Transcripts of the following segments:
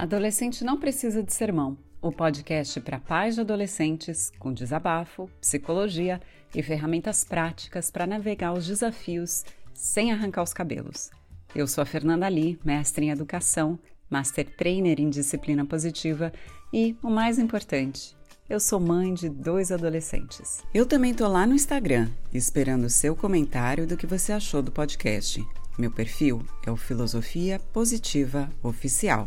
Adolescente não precisa de sermão. O podcast para pais de adolescentes com desabafo, psicologia e ferramentas práticas para navegar os desafios sem arrancar os cabelos. Eu sou a Fernanda Lee, mestre em educação, master trainer em disciplina positiva e, o mais importante, eu sou mãe de 2 adolescentes. Eu também tô lá no Instagram, esperando o seu comentário do que você achou do podcast. Meu perfil é o Filosofia Positiva Oficial.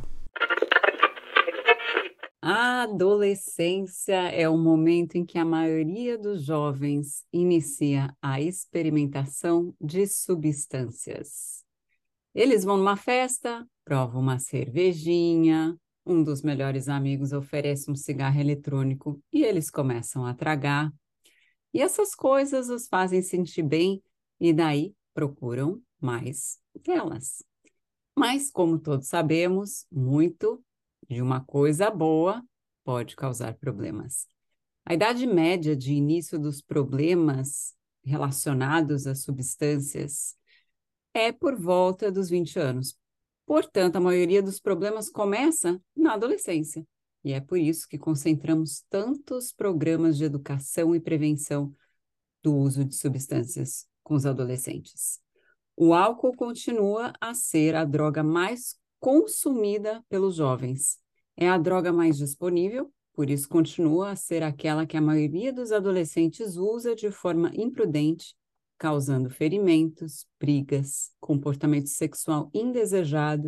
A adolescência é o momento em que a maioria dos jovens inicia a experimentação de substâncias. Eles vão numa festa, provam uma cervejinha, um dos melhores amigos oferece um cigarro eletrônico e eles começam a tragar. E essas coisas os fazem sentir bem e daí procuram mais delas. Mas, como todos sabemos, muito de uma coisa boa pode causar problemas. A idade média de início dos problemas relacionados a substâncias é por volta dos 20 anos. Portanto, a maioria dos problemas começa na adolescência. E é por isso que concentramos tantos programas de educação e prevenção do uso de substâncias com os adolescentes. O álcool continua a ser a droga mais consumida pelos jovens. É a droga mais disponível, por isso continua a ser aquela que a maioria dos adolescentes usa de forma imprudente, causando ferimentos, brigas, comportamento sexual indesejado,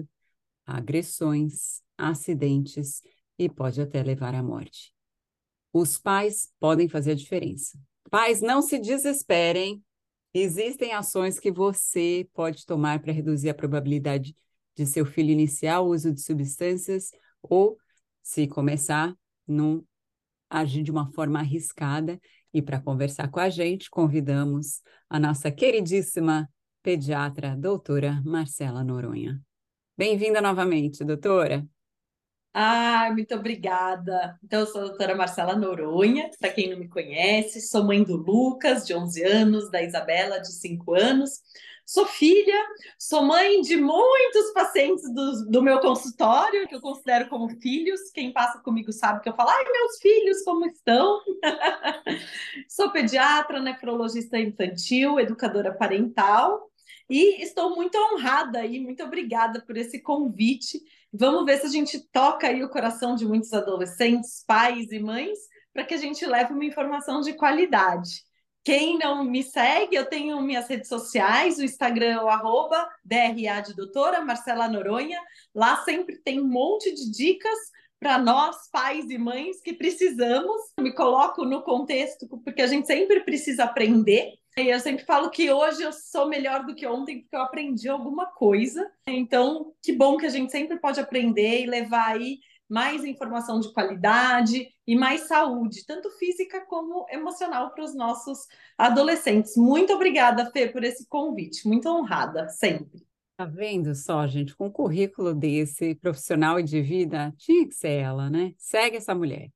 agressões, acidentes e pode até levar à morte. Os pais podem fazer a diferença. Pais, não se desesperem. Existem ações que você pode tomar para reduzir a probabilidade de seu filho iniciar o uso de substâncias ou, se começar, não agir de uma forma arriscada. E para conversar com a gente, convidamos a nossa queridíssima pediatra, doutora Marcela Noronha. Bem-vinda novamente, doutora. Muito obrigada. Então, eu sou a doutora Marcela Noronha, para quem não me conhece, sou mãe do Lucas, de 11 anos, da Isabela, de 5 anos. Sou filha, sou mãe de muitos pacientes do meu consultório, que eu considero como filhos. Quem passa comigo sabe que eu falo, ai, meus filhos, como estão? Sou pediatra, nefrologista infantil, educadora parental. E estou muito honrada e muito obrigada por esse convite. Vamos ver se a gente toca aí o coração de muitos adolescentes, pais e mães, para que a gente leve uma informação de qualidade. Quem não me segue, eu tenho minhas redes sociais, o Instagram é o @DRA de doutora Marcela Noronha. Lá sempre tem um monte de dicas para nós, pais e mães, que precisamos. Me coloco no contexto, porque a gente sempre precisa aprender. E eu sempre falo que hoje eu sou melhor do que ontem, porque eu aprendi alguma coisa. Então, que bom que a gente sempre pode aprender e levar aí mais informação de qualidade e mais saúde, tanto física como emocional para os nossos adolescentes. Muito obrigada, Fê, por esse convite. Muito honrada, sempre. Tá vendo só, gente, com um currículo desse, profissional e de vida, tinha que ser ela, né? Segue essa mulher.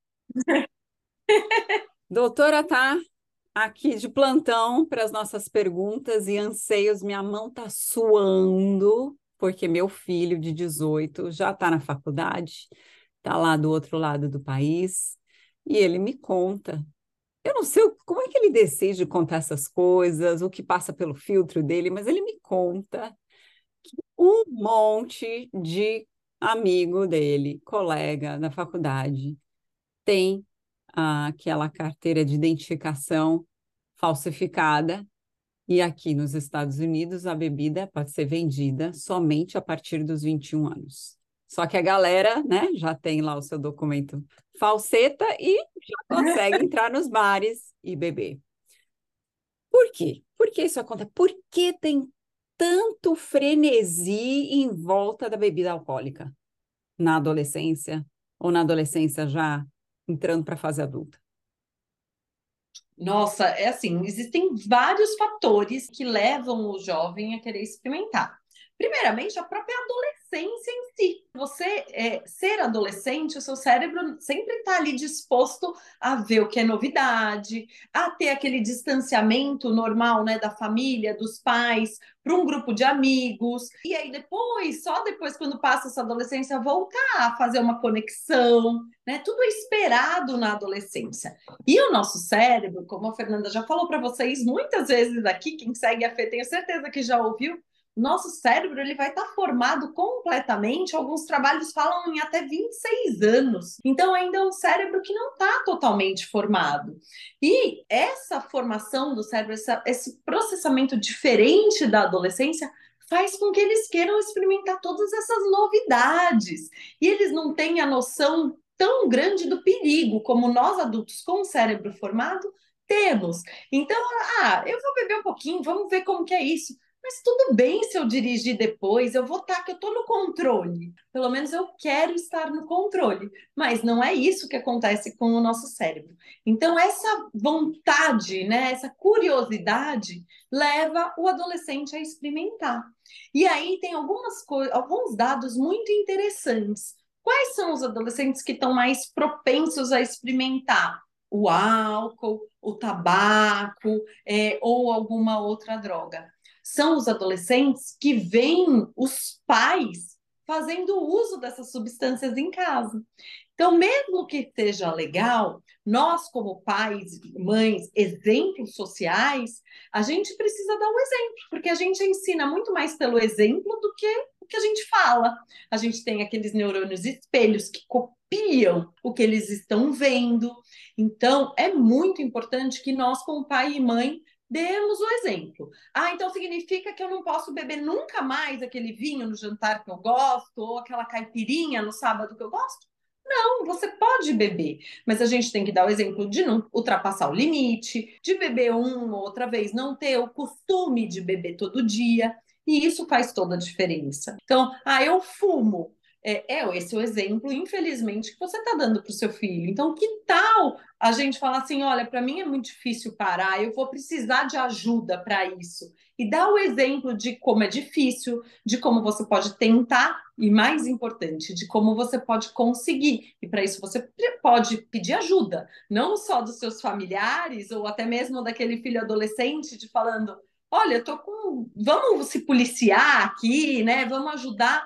Doutora tá aqui de plantão para as nossas perguntas e anseios. Minha mão tá suando, porque meu filho de 18 já está na faculdade, tá lá do outro lado do país, e ele me conta. Eu não sei como é que ele decide contar essas coisas, o que passa pelo filtro dele, mas ele me conta um monte de amigo dele, colega da faculdade, tem aquela carteira de identificação falsificada, e aqui nos Estados Unidos a bebida pode ser vendida somente a partir dos 21 anos. Só que a galera, né, já tem lá o seu documento falseta e já consegue entrar nos bares e beber. Por quê? Por que isso acontece? Por que tem tanto frenesi em volta da bebida alcoólica na adolescência ou na adolescência já entrando para a fase adulta? Nossa, é assim, existem vários fatores que levam o jovem a querer experimentar. Primeiramente, a própria adolescência em si. você ser adolescente, o seu cérebro sempre está ali disposto a ver o que é novidade, a ter aquele distanciamento normal, né, da família, dos pais, para um grupo de amigos. E aí depois, só depois, quando passa essa adolescência, voltar a fazer uma conexão, né? Tudo é esperado na adolescência. E o nosso cérebro, como a Fernanda já falou para vocês muitas vezes aqui, quem segue a Fê, tenho certeza que já ouviu, nosso cérebro ele vai estar formado completamente, alguns trabalhos falam em até 26 anos. Então, ainda é um cérebro que não está totalmente formado. E essa formação do cérebro, esse processamento diferente da adolescência, faz com que eles queiram experimentar todas essas novidades. E eles não têm a noção tão grande do perigo como nós adultos com o cérebro formado temos. Então, eu vou beber um pouquinho, vamos ver como que é isso. Mas tudo bem se eu dirigir depois, eu vou estar que eu estou no controle. Pelo menos eu quero estar no controle. Mas não é isso que acontece com o nosso cérebro. Então, essa vontade, né, essa curiosidade, leva o adolescente a experimentar. E aí tem alguns dados muito interessantes. Quais são os adolescentes que estão mais propensos a experimentar? O álcool, o tabaco, ou alguma outra droga. São os adolescentes que veem os pais fazendo uso dessas substâncias em casa. Então, mesmo que seja legal, nós, como pais, mães, exemplos sociais, a gente precisa dar um exemplo, porque a gente ensina muito mais pelo exemplo do que o que a gente fala. A gente tem aqueles neurônios espelhos que copiam o que eles estão vendo. Então, é muito importante que nós, como pai e mãe, demos o exemplo. Então significa que eu não posso beber nunca mais aquele vinho no jantar que eu gosto, ou aquela caipirinha no sábado que eu gosto? Não, você pode beber, mas a gente tem que dar o exemplo de não ultrapassar o limite, de beber uma ou outra vez, não ter o costume de beber todo dia, e isso faz toda a diferença. Então, eu fumo. Esse é o exemplo, infelizmente, que você está dando para o seu filho. Então, que tal a gente falar assim: olha, para mim é muito difícil parar, eu vou precisar de ajuda para isso. E dar o exemplo de como é difícil, de como você pode tentar, e mais importante, de como você pode conseguir. E para isso você pode pedir ajuda, não só dos seus familiares, ou até mesmo daquele filho adolescente, de falando: olha, eu tô com. Vamos se policiar aqui, né? Vamos ajudar.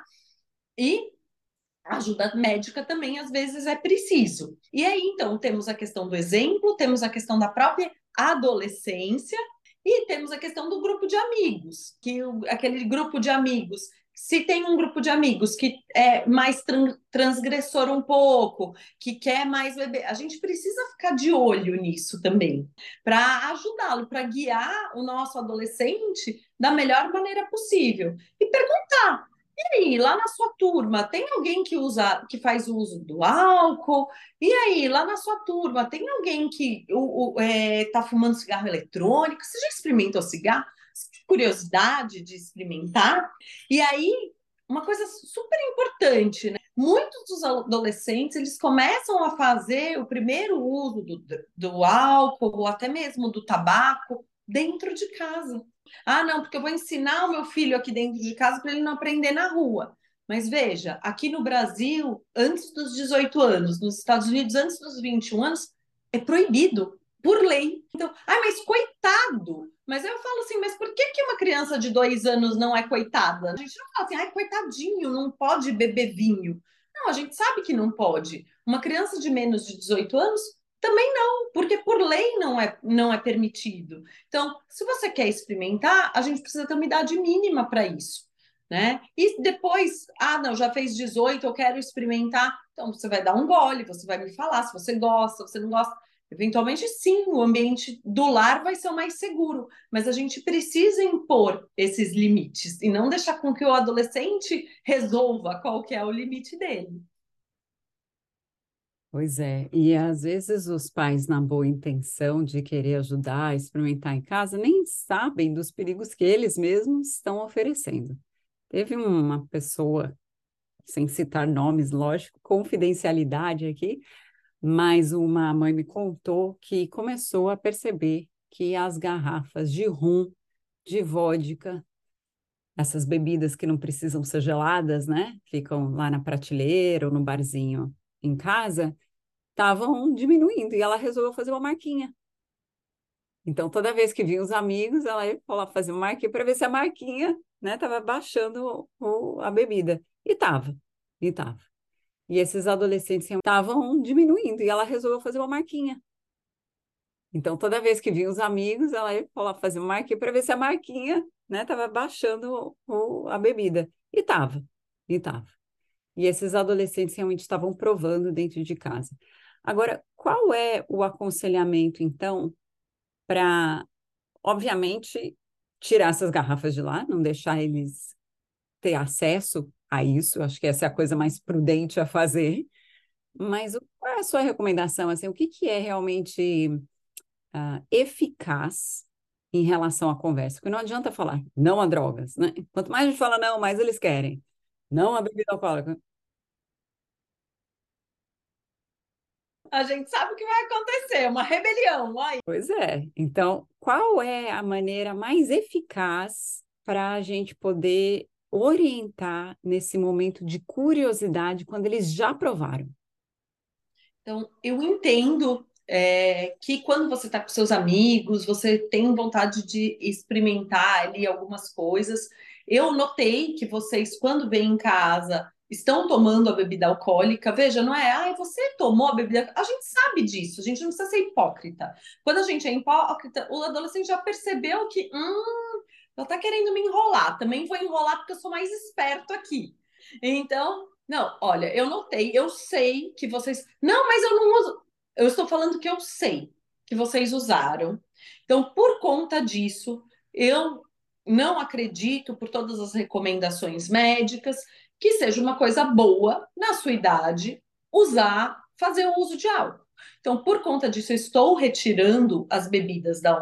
E ajuda médica também às vezes é preciso. E aí, então, temos a questão do exemplo, temos a questão da própria adolescência e temos a questão do grupo de amigos, aquele grupo de amigos. Se tem um grupo de amigos que é mais transgressor um pouco, que quer mais beber, a gente precisa ficar de olho nisso também, para ajudá-lo, para guiar o nosso adolescente da melhor maneira possível. E perguntar: e aí, lá na sua turma, tem alguém que faz uso do álcool? E aí, lá na sua turma, tem alguém que está fumando cigarro eletrônico? Você já experimentou cigarro? Você tem curiosidade de experimentar? E aí, uma coisa super importante, né? Muitos dos adolescentes, eles começam a fazer o primeiro uso do álcool, ou até mesmo do tabaco, dentro de casa. Não, porque eu vou ensinar o meu filho aqui dentro de casa para ele não aprender na rua. Mas veja, aqui no Brasil, antes dos 18 anos, nos Estados Unidos, antes dos 21 anos, é proibido, por lei. Então, mas coitado! Mas eu falo assim, mas por que uma criança de 2 anos não é coitada? A gente não fala assim: coitadinho, não pode beber vinho. Não, a gente sabe que não pode. Uma criança de menos de 18 anos também não, porque por lei não é permitido. Então, se você quer experimentar, a gente precisa ter uma idade mínima para isso, né? E depois, não, já fez 18, eu quero experimentar. Então, você vai dar um gole, você vai me falar se você gosta, se você não gosta. Eventualmente, sim, o ambiente do lar vai ser o mais seguro, mas a gente precisa impor esses limites e não deixar com que o adolescente resolva qual que é o limite dele. Pois é, e às vezes os pais, na boa intenção de querer ajudar, experimentar em casa, nem sabem dos perigos que eles mesmos estão oferecendo. Teve uma pessoa, sem citar nomes, lógico, confidencialidade aqui, mas uma mãe me contou que começou a perceber que as garrafas de rum, de vodka, essas bebidas que não precisam ser geladas, né? Ficam lá na prateleira ou no barzinho em casa, estavam diminuindo e ela resolveu fazer uma marquinha. Então, toda vez que vinha os amigos, ela ia lá fazer uma marquinha para ver se a marquinha, né, estava baixando a bebida. E estava, e estava. E esses adolescentes estavam diminuindo e ela resolveu fazer uma marquinha. Então, toda vez que vinha os amigos, ela ia lá fazer uma marquinha para ver se a marquinha, né, estava baixando a bebida. E estava, e estava. E esses adolescentes realmente estavam provando dentro de casa. Agora, qual é o aconselhamento, então, para, obviamente, tirar essas garrafas de lá, não deixar eles ter acesso a isso? Acho que essa é a coisa mais prudente a fazer. Mas qual é a sua recomendação? Assim, o que que é realmente eficaz em relação à conversa? Porque não adianta falar não a drogas, né? Quanto mais a gente fala não, mais eles querem. Não a bebida alcoólica. A gente sabe o que vai acontecer, uma rebelião. Aí. Pois é. Então, qual é a maneira mais eficaz para a gente poder orientar nesse momento de curiosidade quando eles já provaram? Então, eu entendo que quando você está com seus amigos, você tem vontade de experimentar ali algumas coisas. Eu notei que vocês, quando vêm em casa, estão tomando a bebida alcoólica. Veja, não é, ai, você tomou a bebida. A gente sabe disso, a gente não precisa ser hipócrita. Quando a gente é hipócrita, o adolescente já percebeu que, ela tá querendo me enrolar. Também vou enrolar porque eu sou mais esperto aqui. Então, não, olha, eu notei, eu sei que vocês. Não, mas eu não uso. Eu estou falando que eu sei que vocês usaram. Então, por conta disso, eu não acredito, por todas as recomendações médicas, que seja uma coisa boa na sua idade usar, fazer o uso de álcool. Então, por conta disso, eu estou retirando as bebidas da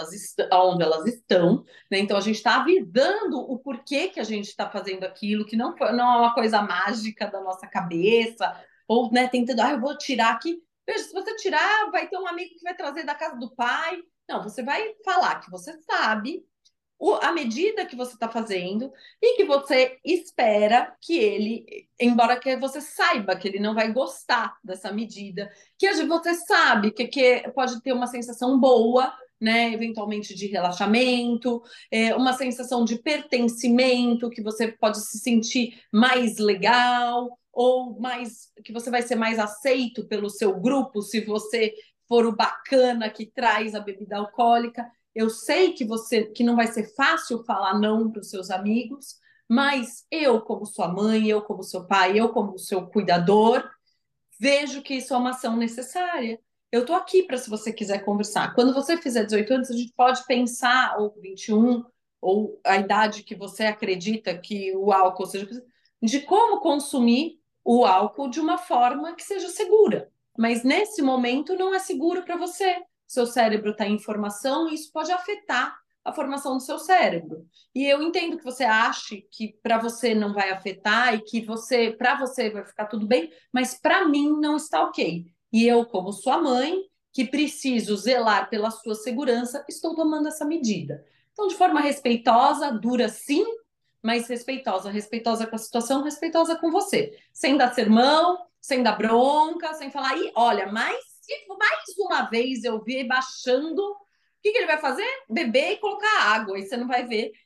onde elas estão, né? Então, a gente está avisando o porquê que a gente está fazendo aquilo, que não é uma coisa mágica da nossa cabeça, ou né, tentando, eu vou tirar aqui. Veja, se você tirar, vai ter um amigo que vai trazer da casa do pai. Não, você vai falar que você sabe a medida que você está fazendo e que você espera que ele, embora que você saiba que ele não vai gostar dessa medida, que você sabe que pode ter uma sensação boa, né, eventualmente de relaxamento, uma sensação de pertencimento, que você pode se sentir mais legal ou mais que você vai ser mais aceito pelo seu grupo se você for o bacana que traz a bebida alcoólica. Eu sei que não vai ser fácil falar não para os seus amigos, mas eu, como sua mãe, eu, como seu pai, eu, como seu cuidador, vejo que isso é uma ação necessária. Eu estou aqui para se você quiser conversar. Quando você fizer 18 anos, a gente pode pensar, ou 21, ou a idade que você acredita que o álcool seja, de como consumir o álcool de uma forma que seja segura. Mas nesse momento não é seguro para você. Seu cérebro está em formação e isso pode afetar a formação do seu cérebro. E eu entendo que você ache que para você não vai afetar e que para você vai ficar tudo bem, mas para mim não está ok. E eu, como sua mãe, que preciso zelar pela sua segurança, estou tomando essa medida. Então, de forma respeitosa, dura sim, mas respeitosa, respeitosa com a situação, respeitosa com você, sem dar sermão, sem dar bronca, sem falar, e olha, mas se mais uma vez eu ver baixando, o que ele vai fazer? Beber e colocar água, e você não vai ver,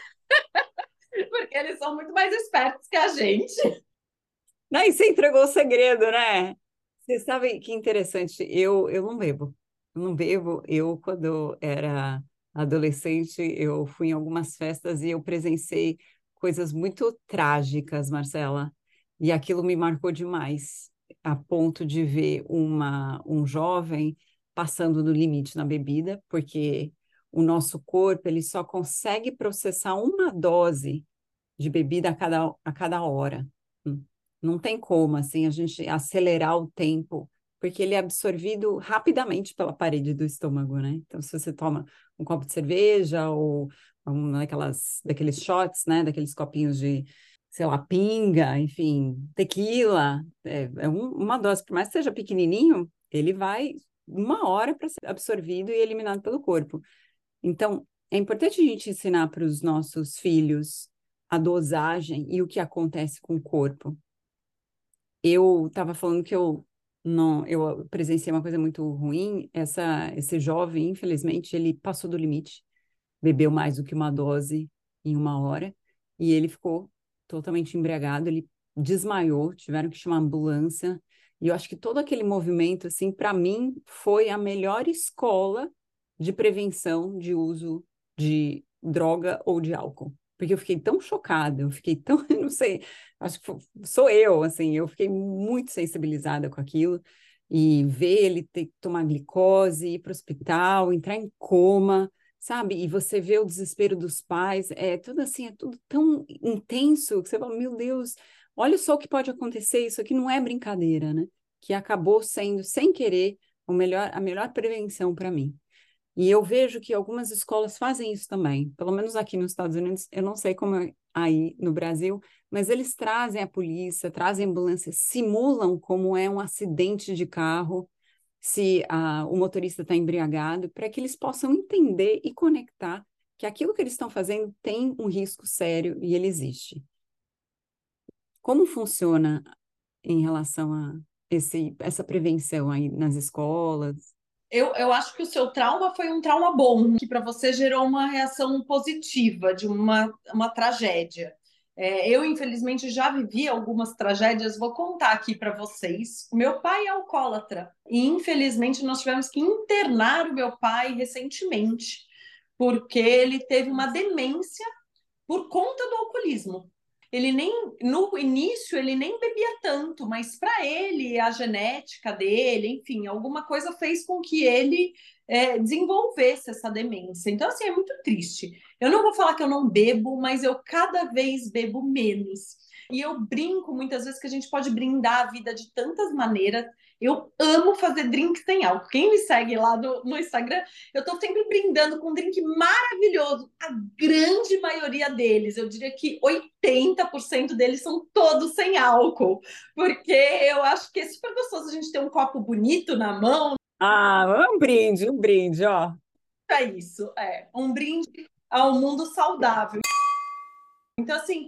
porque eles são muito mais espertos que a gente. Não, e você entregou o segredo, né? Você sabe que interessante, eu não bebo. Eu não bebo. Eu, quando era adolescente, eu fui em algumas festas e eu presenciei coisas muito trágicas, Marcela. E aquilo me marcou demais, a ponto de ver um jovem passando no limite na bebida, porque o nosso corpo ele só consegue processar uma dose de bebida a cada hora. Hum. Não tem como, assim, a gente acelerar o tempo, porque ele é absorvido rapidamente pela parede do estômago, né? Então, se você toma um copo de cerveja ou daqueles shots, né? Daqueles copinhos de, sei lá, pinga, enfim, tequila, uma dose, por mais que seja pequenininho, ele vai 1 hora para ser absorvido e eliminado pelo corpo. Então, é importante a gente ensinar para os nossos filhos a dosagem e o que acontece com o corpo. Eu estava falando que eu presenciei uma coisa muito ruim. Esse jovem, infelizmente, ele passou do limite, bebeu mais do que uma dose em uma hora, e ele ficou totalmente embriagado, ele desmaiou, tiveram que chamar a ambulância, e eu acho que todo aquele movimento, assim, para mim, foi a melhor escola de prevenção de uso de droga ou de álcool. Porque eu fiquei tão chocada, eu fiquei tão, eu não sei, acho que sou eu, assim, eu fiquei muito sensibilizada com aquilo, e ver ele ter que tomar glicose, ir para o hospital, entrar em coma, sabe? E você vê o desespero dos pais, é tudo assim, é tudo tão intenso que você fala, meu Deus, olha só o que pode acontecer, isso aqui não é brincadeira, né? Que acabou sendo, sem querer, a melhor prevenção para mim. E eu vejo que algumas escolas fazem isso também, pelo menos aqui nos Estados Unidos, eu não sei como é aí no Brasil, mas eles trazem a polícia, trazem a ambulância, simulam como é um acidente de carro, se o motorista está embriagado, para que eles possam entender e conectar que aquilo que eles estão fazendo tem um risco sério e ele existe. Como funciona em relação a essa prevenção aí nas escolas? Eu acho que o seu trauma foi um trauma bom, que para você gerou uma reação positiva de uma tragédia. Eu, infelizmente, já vivi algumas tragédias, vou contar aqui para vocês. O meu pai é alcoólatra e, infelizmente, nós tivemos que internar o meu pai recentemente, porque ele teve uma demência por conta do alcoolismo. Ele nem no início ele nem bebia tanto, mas para ele a genética dele, enfim, alguma coisa fez com que ele desenvolvesse essa demência. Então assim é muito triste. Eu não vou falar que eu não bebo, mas eu cada vez bebo menos. E eu brinco muitas vezes que a gente pode brindar a vida de tantas maneiras. Eu amo fazer drinks sem álcool. Quem me segue lá no Instagram, eu estou sempre brindando com um drink maravilhoso. A grande maioria deles, eu diria que 80% deles são todos sem álcool. Porque eu acho que é super gostoso a gente ter um copo bonito na mão. Ah, um brinde, ó. É isso, é. Um brinde ao mundo saudável. Então, assim,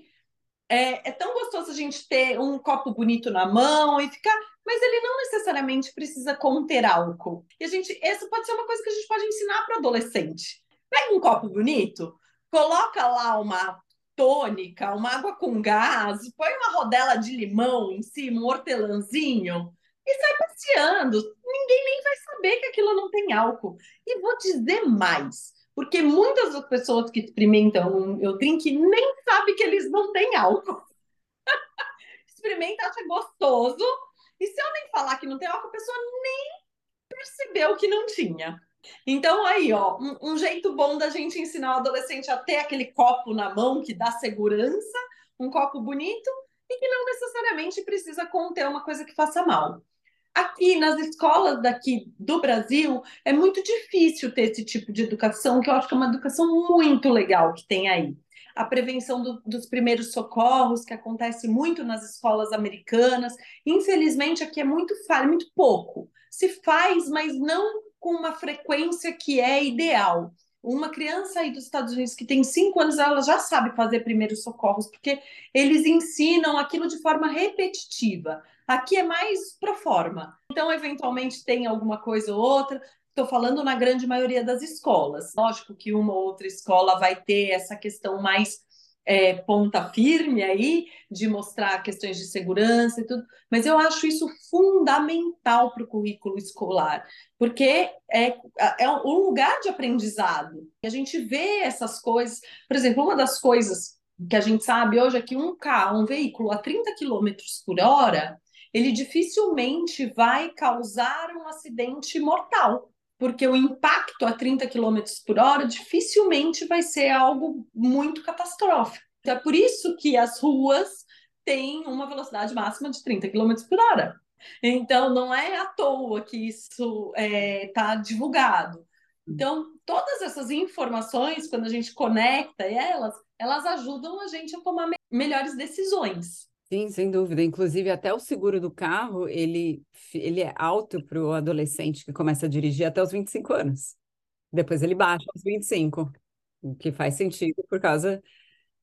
é tão gostoso a gente ter um copo bonito na mão e ficar, mas ele não necessariamente precisa conter álcool. E a gente, essa pode ser uma coisa que a gente pode ensinar para adolescente. Pega um copo bonito, coloca lá uma tônica, uma água com gás, põe uma rodela de limão em cima, um hortelãzinho e sai passeando. Ninguém nem vai saber que aquilo não tem álcool. E vou dizer mais, porque muitas das pessoas que experimentam o meu drink nem sabem que eles não têm álcool. Experimenta, acha gostoso. E se eu nem falar que não tem álcool, a pessoa nem percebeu que não tinha. Então, aí, ó, um jeito bom da gente ensinar o adolescente a ter aquele copo na mão que dá segurança, um copo bonito e que não necessariamente precisa conter uma coisa que faça mal. Aqui nas escolas daqui do Brasil é muito difícil ter esse tipo de educação, que eu acho que é uma educação muito legal que tem aí. A prevenção dos primeiros socorros, que acontece muito nas escolas americanas. Infelizmente, aqui é muito falho, muito pouco. Se faz, mas não com uma frequência que é ideal. Uma criança aí dos Estados Unidos que tem 5 anos, ela já sabe fazer primeiros socorros, porque eles ensinam aquilo de forma repetitiva. Aqui é mais pro forma. Então, eventualmente, tem alguma coisa ou outra. Estou falando na grande maioria das escolas. Lógico que uma ou outra escola vai ter essa questão mais ponta firme aí, de mostrar questões de segurança e tudo, mas eu acho isso fundamental para o currículo escolar, porque é um lugar de aprendizado. E a gente vê essas coisas. Por exemplo, uma das coisas que a gente sabe hoje é que um carro, um veículo a 30 quilômetros por hora, ele dificilmente vai causar um acidente mortal, porque o impacto a 30 quilômetros por hora dificilmente vai ser algo muito catastrófico. Então, é por isso que as ruas têm uma velocidade máxima de 30 quilômetros por hora. Então, não é à toa que isso está divulgado. Então, todas essas informações, quando a gente conecta elas, elas ajudam a gente a tomar melhores decisões. Sim, sem dúvida. Inclusive, até o seguro do carro, ele é alto para o adolescente que começa a dirigir até os 25 anos. Depois ele baixa aos 25, o que faz sentido por causa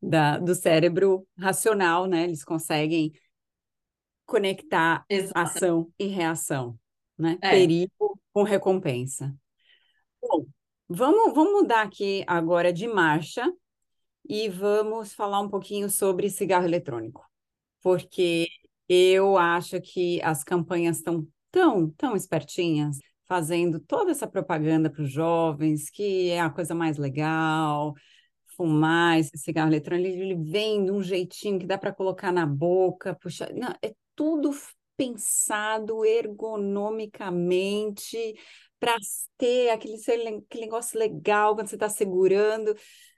do cérebro racional, né? Eles conseguem conectar Exato. ação e reação, né? É. Perigo com recompensa. Bom, vamos mudar aqui agora de marcha e vamos falar um pouquinho sobre cigarro eletrônico, porque eu acho que as campanhas estão tão espertinhas, fazendo toda essa propaganda para os jovens, que é a coisa mais legal, fumar esse cigarro eletrônico, ele vem de um jeitinho que dá para colocar na boca, puxa, não, é tudo pensado ergonomicamente para ter aquele negócio legal quando você está segurando.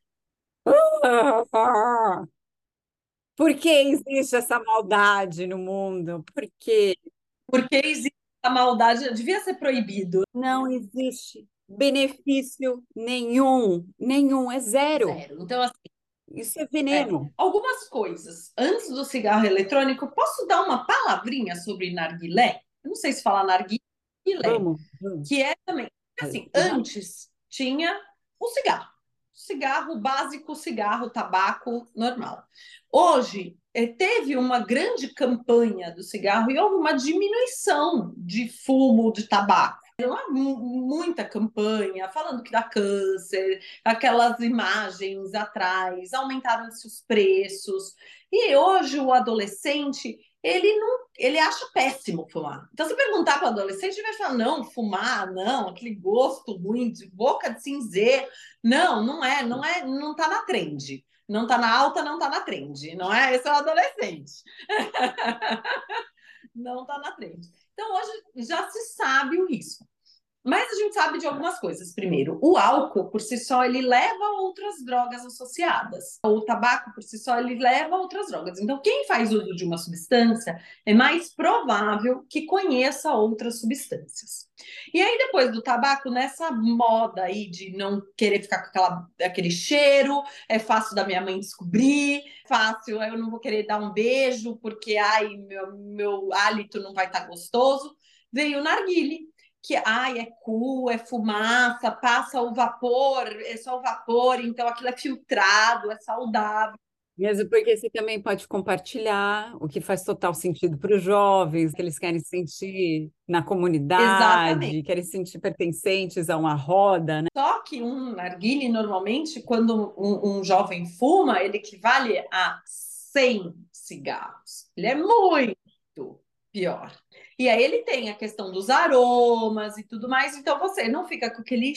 Por que existe essa maldade no mundo? Por que Porque existe a maldade, devia ser proibido. não existe benefício nenhum, é zero. Zero. Então, assim, Isso é veneno. algumas coisas. Antes do cigarro eletrônico, posso dar uma palavrinha sobre narguilé? Eu não sei se falar narguilé, Vamos. que é também, assim, antes tinha o cigarro básico, cigarro, tabaco normal. Hoje, teve uma grande campanha do cigarro e houve uma diminuição de fumo de tabaco. Muita campanha falando que dá câncer, aquelas imagens atrás, aumentaram-se os preços. E hoje o adolescente, ele não, ele acha péssimo fumar. Então, se perguntar para o adolescente, ele vai falar: não, fumar, não, aquele gosto ruim, de boca de cinzeiro. Não, não está na trend. Não está na alta, não está na trend. Não é? Esse é o adolescente. Não está na trend. Então, hoje já se sabe o risco. Mas a gente sabe de algumas coisas. Primeiro, o álcool, por si só, ele leva a outras drogas associadas. O tabaco, por si só, ele leva a outras drogas. Então, quem faz uso de uma substância é mais provável que conheça outras substâncias. E aí, depois do tabaco, nessa moda aí de não querer ficar com aquele cheiro, é fácil da minha mãe descobrir, fácil, eu não vou querer dar um beijo porque, ai, meu hálito não vai estar gostoso. Veio o narguile, que ai, é cool, é fumaça, passa o vapor, é só o vapor, então aquilo é filtrado, é saudável. Mesmo porque você também pode compartilhar, o que faz total sentido para os jovens, que eles querem se sentir na Exatamente. comunidade, querem se sentir pertencentes a uma roda, né? Só que um narguile, normalmente, quando um jovem fuma, ele equivale a 100 cigarros. Ele é muito pior. E aí ele tem a questão dos aromas e tudo mais, então você não fica com aquele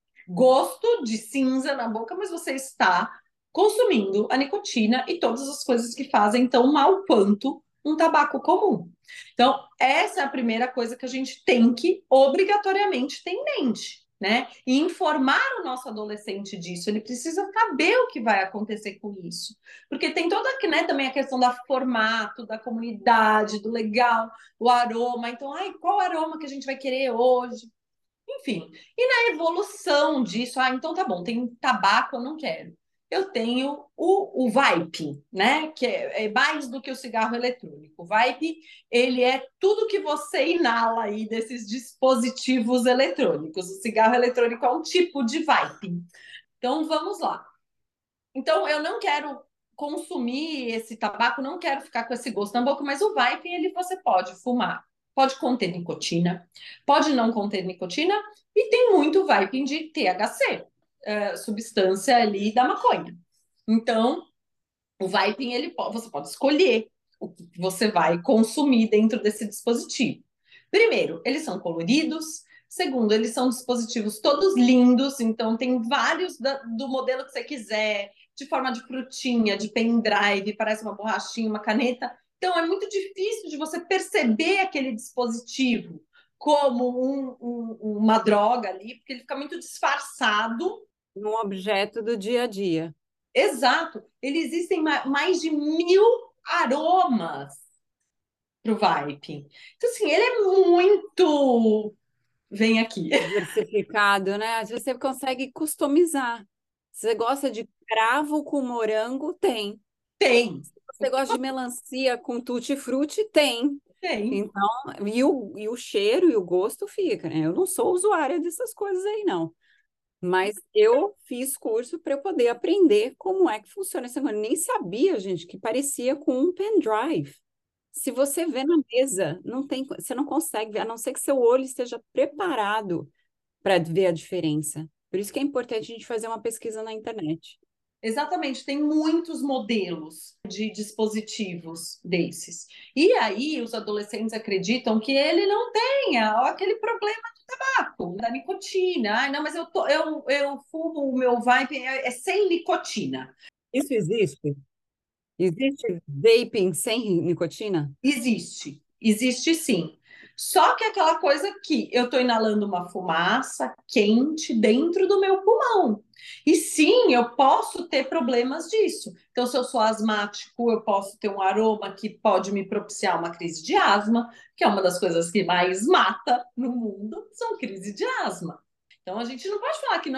gosto de cinza na boca, mas você está consumindo a nicotina e todas as coisas que fazem tão mal quanto um tabaco comum. Então, essa é a primeira coisa que a gente tem que obrigatoriamente ter em mente, né? E informar o nosso adolescente disso. Ele precisa saber o que vai acontecer com isso. Porque tem toda, né, também a questão do formato, da comunidade, do legal, o aroma. Então, ai, qual aroma que a gente vai querer hoje? Enfim, e na evolução disso, então tá bom, tem tabaco, eu não quero. Eu tenho o vape, né? Que é mais do que o cigarro eletrônico. O vape, ele é tudo que você inala aí desses dispositivos eletrônicos. O cigarro eletrônico é um tipo de vape. Então vamos lá. Então eu não quero consumir esse tabaco, não quero ficar com esse gosto na boca, mas o vape, ele você pode fumar. Pode conter nicotina, pode não conter nicotina, e tem muito vaping de THC, substância ali da maconha. Então, o vaping, você pode escolher o que você vai consumir dentro desse dispositivo. Primeiro, eles são coloridos. Segundo, eles são dispositivos todos lindos, então tem vários do modelo que você quiser, de forma de frutinha, de pendrive, parece uma borrachinha, uma caneta. Então é muito difícil de você perceber aquele dispositivo como uma droga ali, porque ele fica muito disfarçado. Um objeto do dia a dia. Exato. Ele existem mais de 1000 aromas para o Vibe. Então, assim, ele é muito. Vem aqui. Diversificado, né? Você consegue customizar. Se você gosta de cravo com morango, tem. Tem, Se você gosta de melancia com tutti-frutti, tem. tem. Então, e o cheiro e o gosto fica, né? Eu não sou usuária dessas coisas aí, não. Mas eu fiz curso para eu poder aprender como é que funciona esse negócio. Eu nem sabia, gente, que parecia com um pendrive. Se você vê na mesa, não tem, você não consegue ver, a não ser que seu olho esteja preparado para ver a diferença. Por isso que é importante a gente fazer uma pesquisa na internet. Exatamente, tem muitos modelos de dispositivos desses. E aí os adolescentes acreditam que ele não tenha aquele problema do tabaco, da nicotina. Ai, não, mas eu fumo o meu vape, é sem nicotina. Isso existe? Existe vaping sem nicotina? Existe, existe sim. Só que é aquela coisa que eu estou inalando uma fumaça quente dentro do meu pulmão. E sim, eu posso ter problemas disso. Então, se eu sou asmático, eu posso ter um aroma que pode me propiciar uma crise de asma, que é uma das coisas que mais mata no mundo, são crises de asma. Então, a gente não pode falar que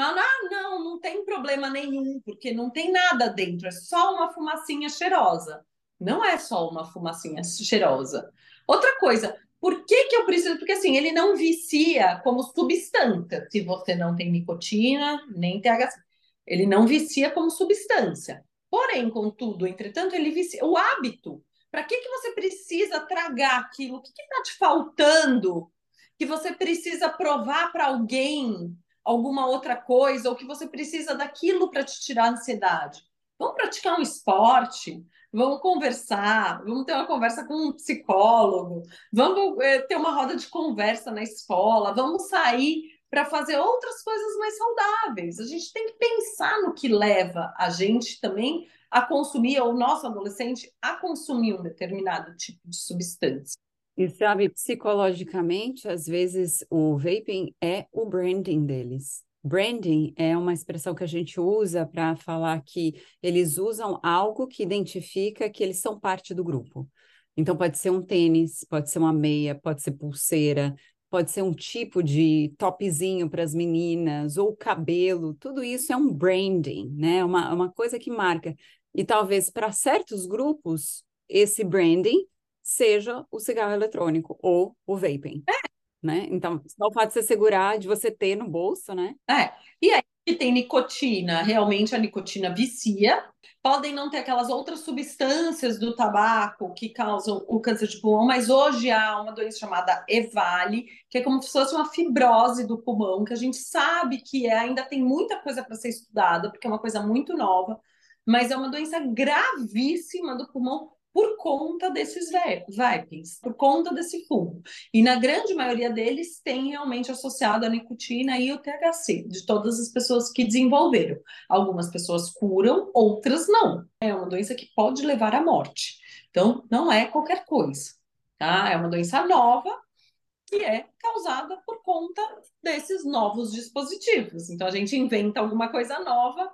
não tem problema nenhum, porque não tem nada dentro, é só uma fumacinha cheirosa. Não é só uma fumacinha cheirosa. Outra coisa, por que que eu preciso? Porque assim, ele não vicia como substância, se você não tem nicotina, nem THC. Ele não vicia como substância. Porém, contudo, entretanto, ele vicia. O hábito. Para que que você precisa tragar aquilo? O que está te faltando? Que você precisa provar para alguém alguma outra coisa, ou que você precisa daquilo para te tirar a ansiedade? Vamos praticar um esporte, vamos conversar, vamos ter uma conversa com um psicólogo, vamos ter uma roda de conversa na escola, vamos sair para fazer outras coisas mais saudáveis. A gente tem que pensar no que leva a gente também a consumir, ou o nosso adolescente a consumir um determinado tipo de substância. E sabe, psicologicamente, às vezes o vaping é o branding deles. Branding é uma expressão que a gente usa para falar que eles usam algo que identifica que eles são parte do grupo. Então, pode ser um tênis, pode ser uma meia, pode ser pulseira, pode ser um tipo de topzinho para as meninas, ou cabelo, tudo isso é um branding, né? Uma coisa que marca. E talvez para certos grupos, esse branding seja o cigarro eletrônico ou o vaping, né? Então, só o fato de você segurar, de você ter no bolso, né? É. E aí que tem nicotina, realmente a nicotina vicia. Podem não ter aquelas outras substâncias do tabaco que causam o câncer de pulmão, mas hoje há uma doença chamada EVALI, que é como se fosse uma fibrose do pulmão, que a gente sabe que ainda tem muita coisa para ser estudada, porque é uma coisa muito nova, mas é uma doença gravíssima do pulmão por conta desses vapings, por conta desse fumo. E na grande maioria deles tem realmente associado a nicotina e o THC, de todas as pessoas que desenvolveram. Algumas pessoas curam, outras não. É uma doença que pode levar à morte. Então, não é qualquer coisa, tá? É uma doença nova que é causada por conta desses novos dispositivos. Então, a gente inventa alguma coisa nova,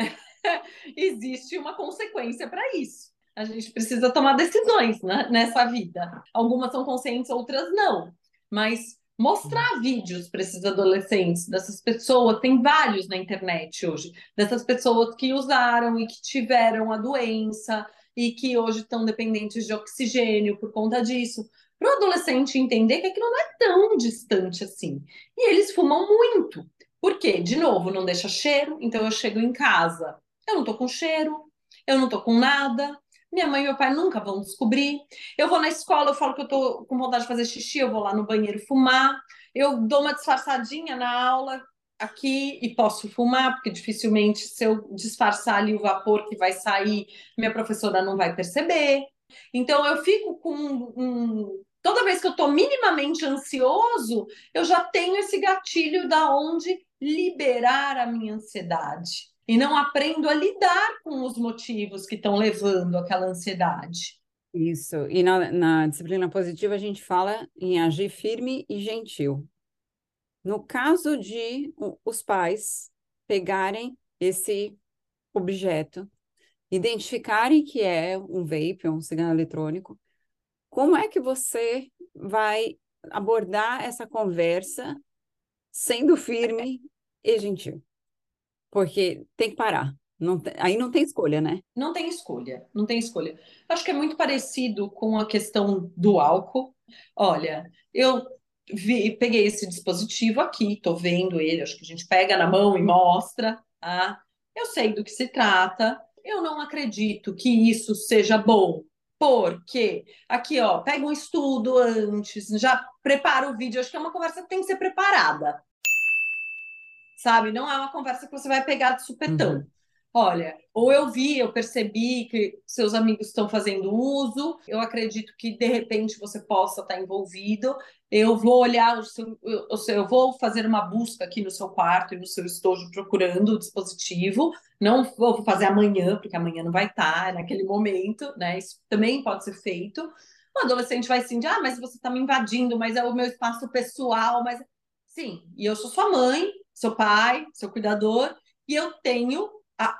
existe uma consequência para isso. A gente precisa tomar decisões, né, nessa vida. Algumas são conscientes, outras não. Mas mostrar vídeos para esses adolescentes, dessas pessoas, tem vários na internet hoje, dessas pessoas que usaram e que tiveram a doença e que hoje estão dependentes de oxigênio por conta disso. Para o adolescente entender que aquilo não é tão distante assim. E eles fumam muito. Por quê? De novo, não deixa cheiro, então eu chego em casa, eu não tô com cheiro, eu não tô com nada, minha mãe e meu pai nunca vão descobrir. Eu vou na escola, eu falo que eu tô com vontade de fazer xixi, eu vou lá no banheiro fumar. Eu dou uma disfarçadinha na aula aqui e posso fumar, porque dificilmente, se eu disfarçar ali o vapor que vai sair, minha professora não vai perceber. Então, eu fico com toda vez que eu estou minimamente ansioso, eu já tenho esse gatilho da onde liberar a minha ansiedade e não aprendo a lidar com os motivos que estão levando aquela ansiedade. Isso. E na disciplina positiva, a gente fala em agir firme e gentil. No caso de os pais pegarem esse objeto, identificarem que é um vape, um cigarro eletrônico, como é que você vai abordar essa conversa sendo firme e gentil? Porque tem que parar. Aí não tem escolha, né? Não tem escolha, não tem escolha. Acho que é muito parecido com a questão do álcool. Olha, eu peguei esse dispositivo aqui, estou vendo ele, acho que a gente pega na mão e mostra, tá? Eu sei do que se trata, eu não acredito que isso seja bom, porque aqui, ó, pega um estudo antes, já prepara o vídeo, acho que é uma conversa que tem que ser preparada, sabe? Não é uma conversa que você vai pegar de supetão. Uhum. Olha, ou eu vi, eu percebi que seus amigos estão fazendo uso, eu acredito que de repente você possa estar envolvido. Eu vou olhar eu vou fazer uma busca aqui no seu quarto e no seu estojo procurando o dispositivo. Não vou fazer amanhã, porque amanhã não vai estar naquele momento, né? Isso também pode ser feito. O adolescente vai assim, mas você está me invadindo, mas é o meu espaço pessoal, mas sim, e eu sou sua mãe, seu pai, seu cuidador, e eu tenho a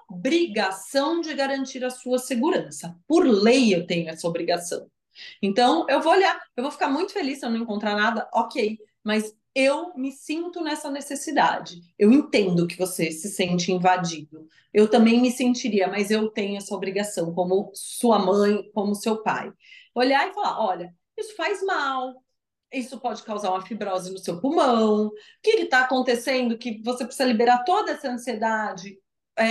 obrigação de garantir a sua segurança. Por lei, eu tenho essa obrigação. Então, eu vou olhar, eu vou ficar muito feliz se eu não encontrar nada, ok, mas eu me sinto nessa necessidade. Eu entendo que você se sente invadido. Eu também me sentiria, mas eu tenho essa obrigação, como sua mãe, como seu pai. Olhar e falar: olha, isso faz mal, isso pode causar uma fibrose no seu pulmão. O que está acontecendo que você precisa liberar toda essa ansiedade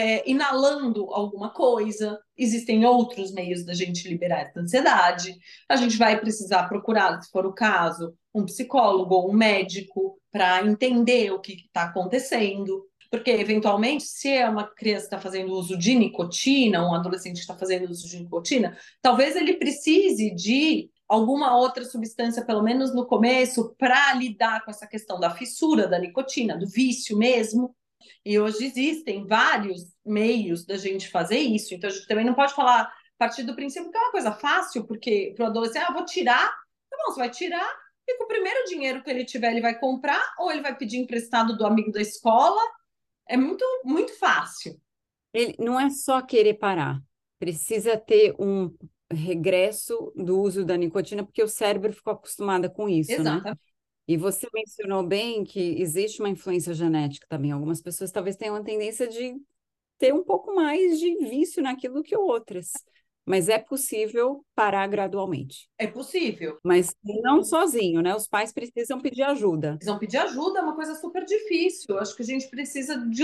inalando alguma coisa? Existem outros meios da gente liberar essa ansiedade. A gente vai precisar procurar, se for o caso, um psicólogo ou um médico para entender o que está acontecendo. Porque, eventualmente, se é uma criança que está fazendo uso de nicotina, um adolescente que está fazendo uso de nicotina, talvez ele precise de alguma outra substância, pelo menos no começo, para lidar com essa questão da fissura da nicotina, do vício mesmo. E hoje existem vários meios da gente fazer isso. Então a gente também não pode falar a partir do princípio que é uma coisa fácil, porque para o adolescente, vou tirar. Tá bom, você vai tirar, e com o primeiro dinheiro que ele tiver, ele vai comprar, ou ele vai pedir emprestado do amigo da escola. É muito, muito fácil. Ele não é só querer parar, precisa ter um regresso do uso da nicotina, porque o cérebro ficou acostumado com isso, né? Exatamente. E você mencionou bem que existe uma influência genética também. Algumas pessoas talvez tenham a tendência de ter um pouco mais de vício naquilo que outras, mas é possível parar gradualmente. É possível. Mas não sozinho, né? Os pais precisam pedir ajuda. Precisam pedir ajuda, é uma coisa super difícil. Eu acho que a gente precisa de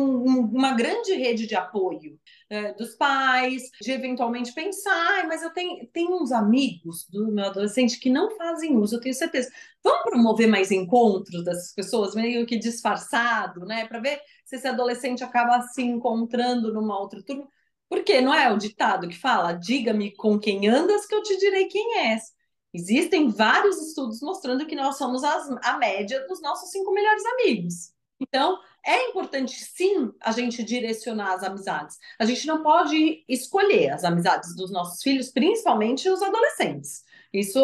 uma grande rede de apoio dos pais, de eventualmente pensar, mas eu tenho uns amigos do meu adolescente que não fazem uso, eu tenho certeza. Vamos promover mais encontros dessas pessoas, meio que disfarçado, né? Para ver se esse adolescente acaba se encontrando numa outra turma. Porque não é o ditado que fala: diga-me com quem andas, que eu te direi quem és. Existem vários estudos mostrando que nós somos a média dos nossos 5 melhores amigos. Então, é importante, sim, a gente direcionar as amizades. A gente não pode escolher as amizades dos nossos filhos, principalmente os adolescentes. Isso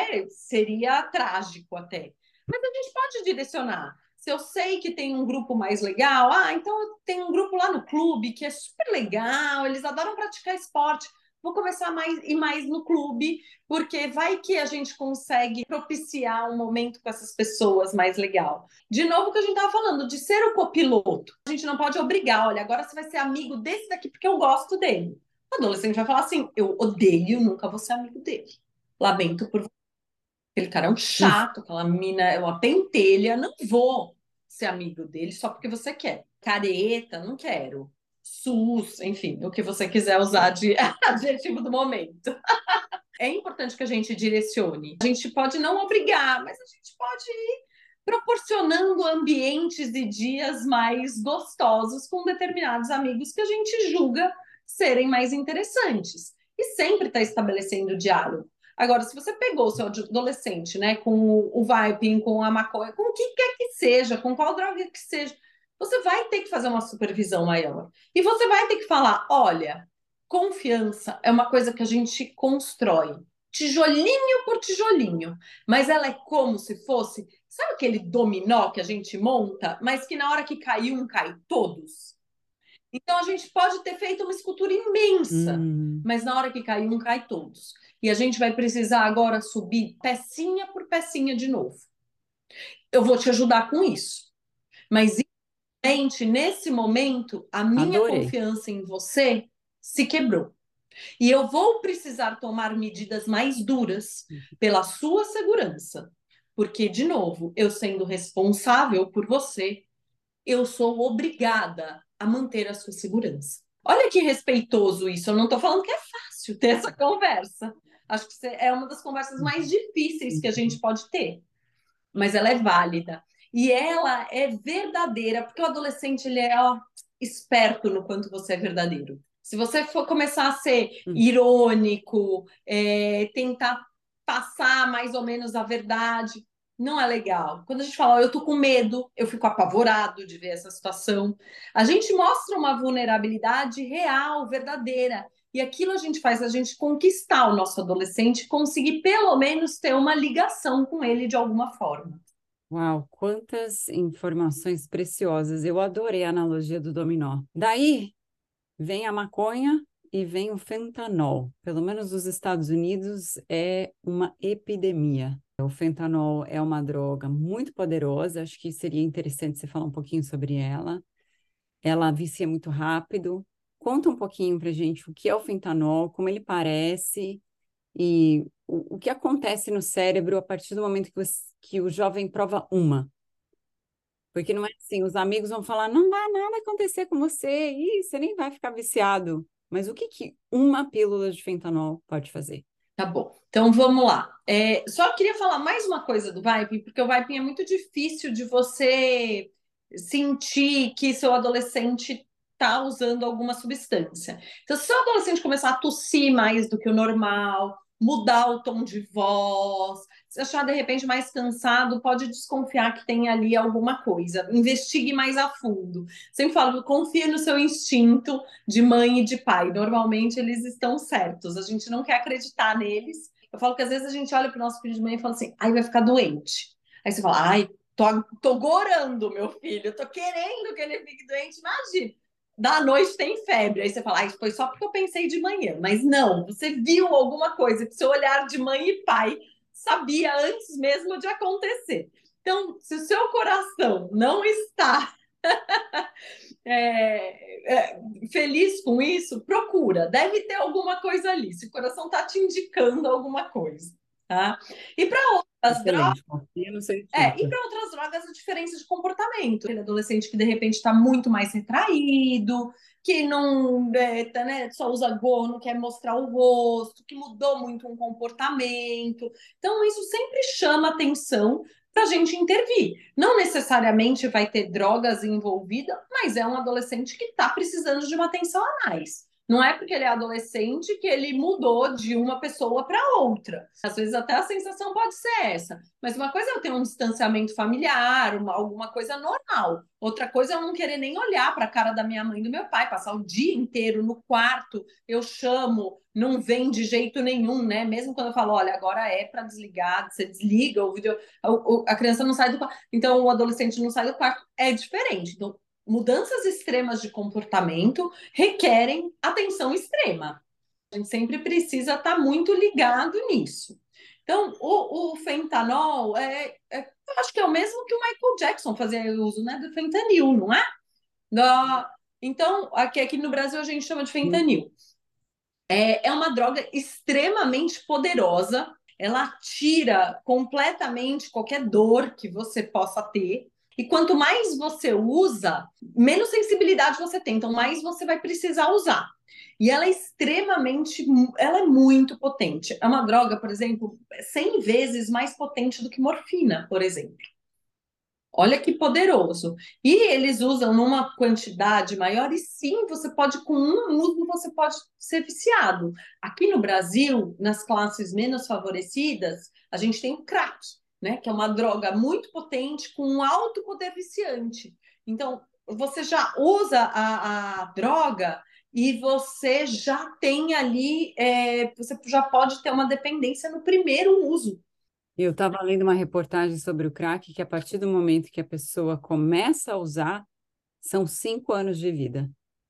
seria trágico até. Mas a gente pode direcionar. Se eu sei que tem um grupo mais legal, então eu tenho um grupo lá no clube que é super legal, eles adoram praticar esporte. Vou começar ir mais no clube, porque vai que a gente consegue propiciar um momento com essas pessoas mais legal. De novo, o que a gente estava falando, de ser o copiloto. A gente não pode obrigar, olha, agora você vai ser amigo desse daqui porque eu gosto dele. O adolescente vai falar assim: eu odeio, nunca vou ser amigo dele. Lamento por você. Aquele cara é um chato, aquela mina é uma pentelha, não vou ser amigo dele só porque você quer. Careta, não quero. SUS, enfim, o que você quiser usar de adjetivo do momento. É importante que a gente direcione. A gente pode não obrigar, mas a gente pode ir proporcionando ambientes e dias mais gostosos com determinados amigos que a gente julga serem mais interessantes. E sempre está estabelecendo diálogo. Agora, se você pegou o seu adolescente, né, com o vaping, com a maconha, com o que quer que seja, com qual droga que seja, você vai ter que fazer uma supervisão maior. E você vai ter que falar: olha, confiança é uma coisa que a gente constrói, tijolinho por tijolinho, mas ela é como se fosse, sabe aquele dominó que a gente monta, mas que na hora que cai um, cai todos? Então a gente pode ter feito uma escultura imensa, Hum. mas na hora que cai um, cai todos. E a gente vai precisar agora subir pecinha por pecinha de novo. Eu vou te ajudar com isso. Mas, nesse momento, a minha Adorei. confiança em você se quebrou. E eu vou precisar tomar medidas mais duras pela sua segurança. Porque, de novo, eu sendo responsável por você, eu sou obrigada a manter a sua segurança. Olha que respeitoso isso. Eu não estou falando que é fácil ter essa conversa. Acho que é uma das conversas mais difíceis que a gente pode ter, mas ela é válida. E ela é verdadeira, porque o adolescente ele é ó, esperto no quanto você é verdadeiro. Se você for começar a ser irônico, tentar passar mais ou menos a verdade, não é legal. Quando a gente fala, ó, eu tô com medo, eu fico apavorado de ver essa situação. A gente mostra uma vulnerabilidade real, verdadeira. E aquilo a gente faz a gente conquistar o nosso adolescente, conseguir pelo menos ter uma ligação com ele de alguma forma. Uau, quantas informações preciosas. Eu adorei a analogia do dominó. Daí vem a maconha e vem o fentanol. Pelo menos nos Estados Unidos é uma epidemia. O fentanol é uma droga muito poderosa, acho que seria interessante você falar um pouquinho sobre ela. Ela vicia muito rápido. Conta um pouquinho pra gente o que é o fentanol, como ele parece e o que acontece no cérebro a partir do momento que o jovem prova uma. Porque não é assim, os amigos vão falar, não vai nada acontecer com você, e você nem vai ficar viciado. Mas o que que uma pílula de fentanol pode fazer? Tá bom, então vamos lá. Só queria falar mais uma coisa do Vaping, porque o Vaping é muito difícil de você sentir que seu adolescente está usando alguma substância. Então, se seu adolescente começar a tossir mais do que o normal, mudar o tom de voz, se achar de repente mais cansado, pode desconfiar que tem ali alguma coisa. Investigue mais a fundo. Sempre falo, confie no seu instinto de mãe e de pai. Normalmente eles estão certos. A gente não quer acreditar neles. Eu falo que às vezes a gente olha para o nosso filho de manhã e fala assim: ai, vai ficar doente. Aí você fala: ai, tô gorando, meu filho, tô querendo que ele fique doente. Imagina. Da noite tem febre. Aí você fala: ai, foi só porque eu pensei de manhã. Mas não, você viu alguma coisa que seu olhar de mãe e pai sabia antes mesmo de acontecer. Então, se o seu coração não está feliz com isso, procura. Deve ter alguma coisa ali. Se o coração está te indicando alguma coisa, tá? E para outras drogas, Excelente, confia no seu e instinto. para outras drogas a diferença de comportamento. Aquele adolescente que de repente está muito mais retraído, que não tá, né, só usa gorro, não quer mostrar o rosto, que mudou muito um comportamento. Então, isso sempre chama atenção para a gente intervir. Não necessariamente vai ter drogas envolvidas, mas é um adolescente que está precisando de uma atenção a mais. Não é porque ele é adolescente que ele mudou de uma pessoa para outra. Às vezes até a sensação pode ser essa. Mas uma coisa é eu ter um distanciamento familiar, alguma coisa normal. Outra coisa é eu não querer nem olhar para a cara da minha mãe e do meu pai, passar o dia inteiro no quarto, eu chamo, não vem de jeito nenhum, né? Mesmo quando eu falo, olha, agora é para desligar, você desliga o vídeo, a criança não sai do quarto, então o adolescente não sai do quarto, é diferente. Então, mudanças extremas de comportamento requerem atenção extrema. A gente sempre precisa estar muito ligado nisso. Então, o fentanol eu acho que é o mesmo que o Michael Jackson fazia uso, né, do fentanil, não é? Então, aqui no Brasil a gente chama de fentanil. É uma droga extremamente poderosa. Ela tira completamente qualquer dor que você possa ter. E quanto mais você usa, menos sensibilidade você tem. Então, mais você vai precisar usar. E ela é ela é muito potente. É uma droga, por exemplo, 100 vezes mais potente do que morfina, por exemplo. Olha que poderoso. E eles usam numa quantidade maior, e sim, você pode, com um uso, você pode ser viciado. Aqui no Brasil, nas classes menos favorecidas, a gente tem o crack, né? Que é uma droga muito potente com um alto poder viciante. Então, você já usa a droga e você já tem ali, você já pode ter uma dependência no primeiro uso. Eu estava lendo uma reportagem sobre o crack, que a partir do momento que a pessoa começa a usar, são 5 anos de vida.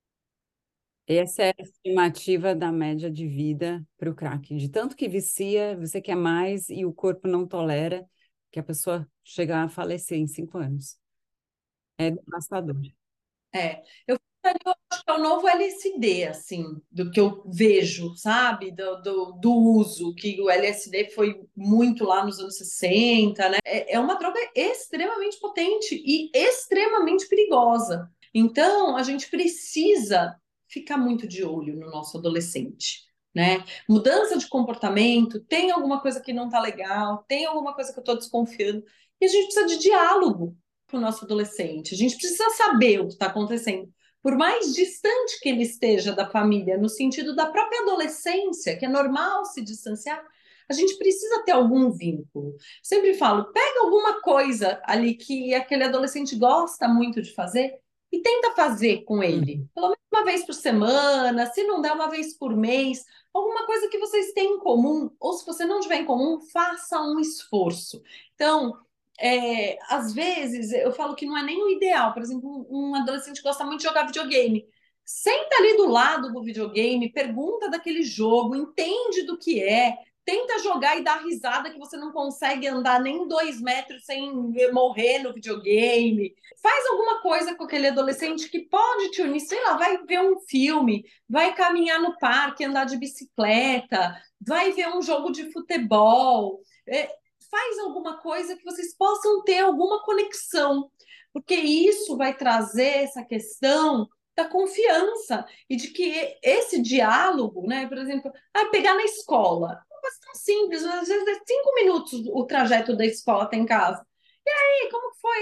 Essa é a estimativa da média de vida para o crack. De tanto que vicia, você quer mais e o corpo não tolera que a pessoa chega a falecer em 5 anos. É devastador. É. Acho que é o novo LSD, assim, do que eu vejo, sabe? Do uso, que o LSD foi muito lá nos anos 60, né? É uma droga extremamente potente e extremamente perigosa. Então, a gente precisa ficar muito de olho no nosso adolescente, né? Mudança de comportamento, tem alguma coisa que não tá legal, tem alguma coisa que eu tô desconfiando, e a gente precisa de diálogo com o nosso adolescente. A gente precisa saber o que está acontecendo por mais distante que ele esteja da família, no sentido da própria adolescência, que é normal se distanciar, a gente precisa ter algum vínculo. Sempre falo, pega alguma coisa ali que aquele adolescente gosta muito de fazer e tenta fazer com ele. Uhum. Pelo menos uma vez por semana, se não der uma vez por mês, alguma coisa que vocês têm em comum, ou se você não tiver em comum, faça um esforço. Então, às vezes eu falo que não é nem o ideal. Por exemplo, um adolescente gosta muito de jogar videogame. Senta ali do lado do videogame, pergunta daquele jogo, entende do que é, tenta jogar e dar risada que você não consegue andar nem 2 metros sem morrer no videogame. Faz alguma coisa com aquele adolescente que pode te unir, sei lá, vai ver um filme, vai caminhar no parque, andar de bicicleta, vai ver um jogo de futebol. Faz alguma coisa que vocês possam ter alguma conexão, porque isso vai trazer essa questão da confiança e de que esse diálogo, né, por exemplo, pegar na escola, uma coisa tão simples, às vezes é 5 minutos o trajeto da escola até em casa. E aí, como que foi?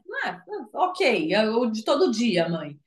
Ok, o de todo dia, mãe.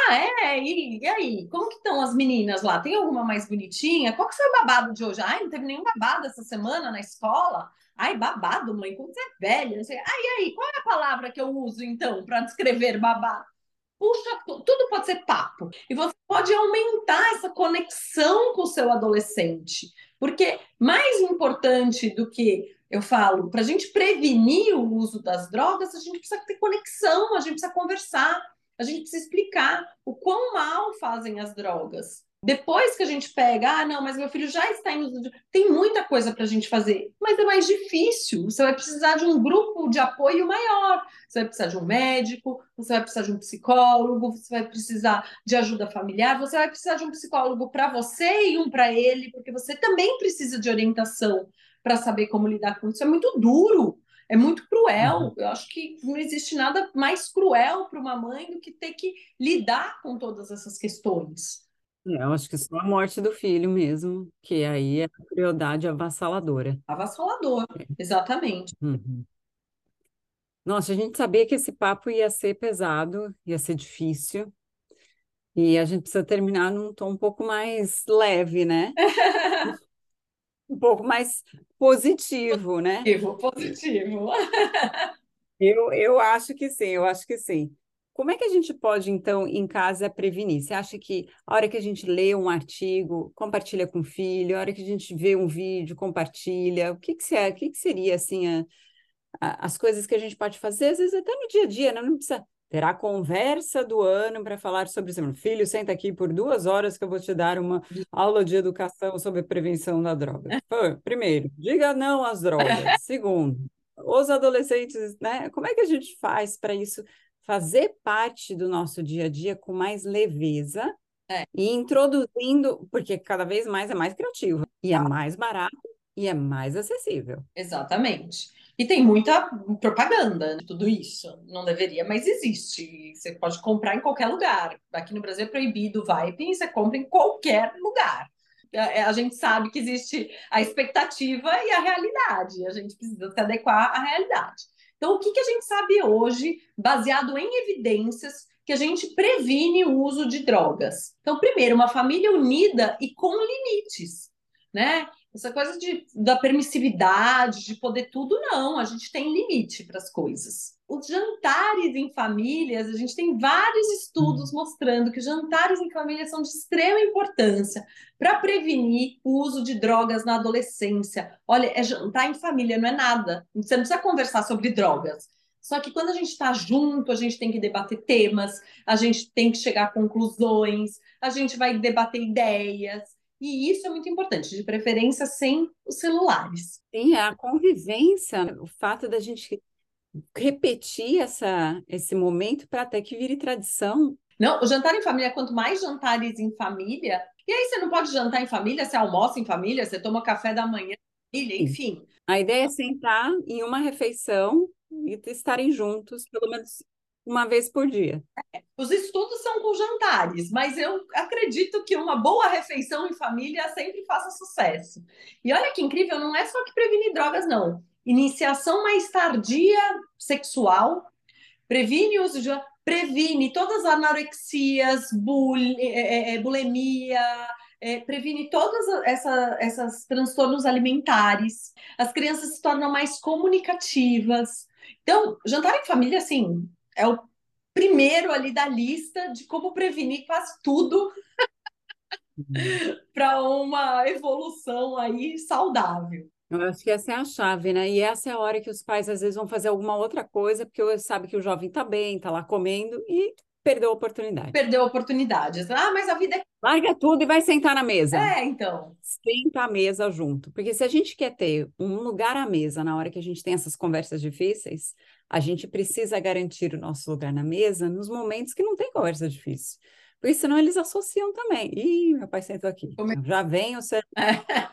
E aí? Como que estão as meninas lá? Tem alguma mais bonitinha? Qual que foi o babado de hoje? Ai, não teve nenhum babado essa semana na escola? Ai, babado, mãe, como você é velha. Não sei. E aí, qual é a palavra que eu uso, então, para descrever babado? Puxa, tudo pode ser papo. E você pode aumentar essa conexão com o seu adolescente. Porque mais importante do que eu falo, para a gente prevenir o uso das drogas, a gente precisa ter conexão, a gente precisa conversar, a gente precisa explicar o quão mal fazem as drogas. Depois que a gente pega, não, mas meu filho já está em uso de... Tem muita coisa para a gente fazer, mas é mais difícil. Você vai precisar de um grupo de apoio maior. Você vai precisar de um médico, você vai precisar de um psicólogo, você vai precisar de ajuda familiar, você vai precisar de um psicólogo para você e um para ele, porque você também precisa de orientação para saber como lidar com isso. É muito duro, é muito cruel. Uhum. Eu acho que não existe nada mais cruel para uma mãe do que ter que lidar com todas essas questões. Eu acho que só a morte do filho mesmo, que aí é a crueldade avassaladora. Avassalador, exatamente. Uhum. Nossa, a gente sabia que esse papo ia ser pesado, ia ser difícil, e a gente precisa terminar num tom um pouco mais leve, né? Um pouco mais positivo, né? Positivo, positivo. Eu acho que sim, eu acho que sim. Como é que a gente pode, então, em casa, prevenir? Você acha que a hora que a gente lê um artigo, compartilha com o filho, a hora que a gente vê um vídeo, compartilha, o que que seria, assim, as coisas que a gente pode fazer, às vezes até no dia a dia, né? Não precisa ter a conversa do ano para falar sobre isso. Filho, senta aqui por 2 horas que eu vou te dar uma aula de educação sobre prevenção da droga. Primeiro, diga não às drogas. Segundo, os adolescentes, né? Como é que a gente faz para isso fazer parte do nosso dia a dia com mais leveza É, e introduzindo, porque cada vez mais é mais criativo e é mais barato e é mais acessível. exatamente. E tem muita propaganda, né? Tudo isso. Não deveria, mas existe. Você pode comprar em qualquer lugar. Aqui no Brasil é proibido o vaping, você compra em qualquer lugar. A gente sabe que existe a expectativa e a realidade. A gente precisa se adequar à realidade. Então, o que que a gente sabe hoje, baseado em evidências, que a gente previne o uso de drogas? Então, primeiro, uma família unida e com limites, né? Essa coisa da permissividade, de poder tudo, não. A gente tem limite para as coisas. Os jantares em famílias, a gente tem vários estudos mostrando que os jantares em família são de extrema importância para prevenir o uso de drogas na adolescência. Olha, é jantar em família, não é nada. Você não precisa conversar sobre drogas. Só que quando a gente está junto, a gente tem que debater temas, a gente tem que chegar a conclusões, a gente vai debater ideias. E isso é muito importante, de preferência sem os celulares. Sim, é a convivência, o fato da gente repetir esse momento para até que vire tradição. Não, o jantar em família, quanto mais jantares em família, e aí você não pode jantar em família, você almoça em família, você toma café da manhã em família, Sim. enfim. A ideia é sentar em uma refeição e estarem juntos, pelo menos uma vez por dia. Os estudos são com jantares, mas eu acredito que uma boa refeição em família sempre faça sucesso. E olha que incrível, não é só que previne drogas, não. Iniciação mais tardia sexual, previne o uso de previne todas as anorexias, bulimia, previne todas essas transtornos alimentares. As crianças se tornam mais comunicativas. Então, jantar em família, assim, é o primeiro ali da lista de como prevenir quase tudo Uhum. para uma evolução aí saudável. Eu acho que essa é a chave, né? E essa é a hora que os pais às vezes vão fazer alguma outra coisa, porque sabe que o jovem está bem, está lá comendo e perdeu a oportunidade. Perdeu oportunidades. Ah, mas a vida Larga tudo e vai sentar na mesa. então. Senta à mesa junto. Porque se a gente quer ter um lugar à mesa na hora que a gente tem essas conversas difíceis, a gente precisa garantir o nosso lugar na mesa nos momentos que não tem conversa difícil. Porque senão eles associam também. Ih, meu pai sentou aqui. Como Já vem o ser. é?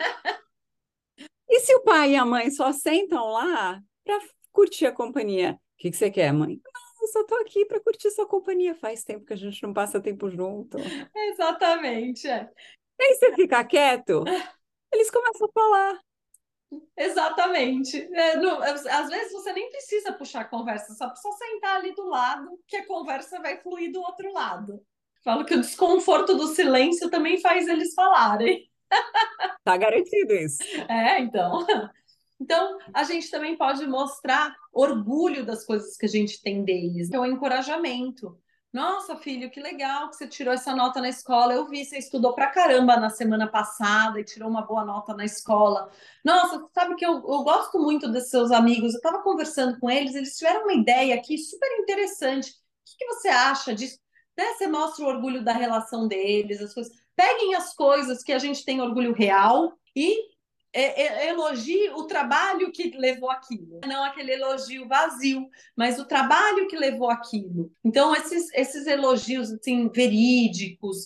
E se o pai e a mãe só sentam lá para curtir a companhia? O que que você quer, mãe? Não, eu só tô aqui para curtir sua companhia. Faz tempo que a gente não passa tempo junto. Exatamente. E aí você fica quieto, eles começam a falar. Exatamente. Às vezes você nem precisa puxar a conversa, só precisa sentar ali do lado, que a conversa vai fluir do outro lado. Falo que o desconforto do silêncio também faz eles falarem. Tá garantido isso. Então. Então, a gente também pode mostrar orgulho das coisas que a gente tem deles, que é o encorajamento. Nossa, filho, que legal que você tirou essa nota na escola. Eu vi, você estudou pra caramba na semana passada e tirou uma boa nota na escola. Nossa, sabe que eu gosto muito desses seus amigos. Eu estava conversando com eles, eles tiveram uma ideia aqui super interessante. O que que você acha disso? Né? Você mostra o orgulho da relação deles, as coisas. Peguem as coisas que a gente tem orgulho real e elogie o trabalho que levou aquilo, não aquele elogio vazio, mas o trabalho que levou aquilo. Então, esses elogios assim, verídicos,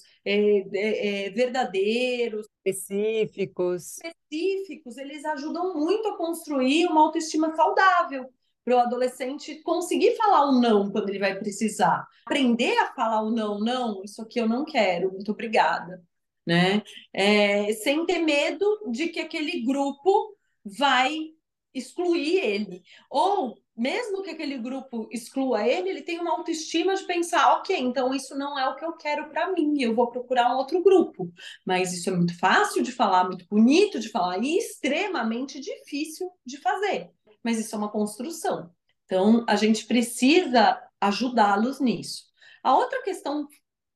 verdadeiros, Específicos. específicos, eles ajudam muito a construir uma autoestima saudável para o adolescente conseguir falar o não quando ele vai precisar. Aprender a falar o não, não, isso aqui eu não quero, muito obrigada. Né? Sem ter medo de que aquele grupo vai excluir ele. Ou, mesmo que aquele grupo exclua ele, ele tem uma autoestima de pensar, ok, então isso não é o que eu quero para mim, eu vou procurar um outro grupo. Mas isso é muito fácil de falar, muito bonito de falar e extremamente difícil de fazer. Mas isso é uma construção. Então, a gente precisa ajudá-los nisso. A outra questão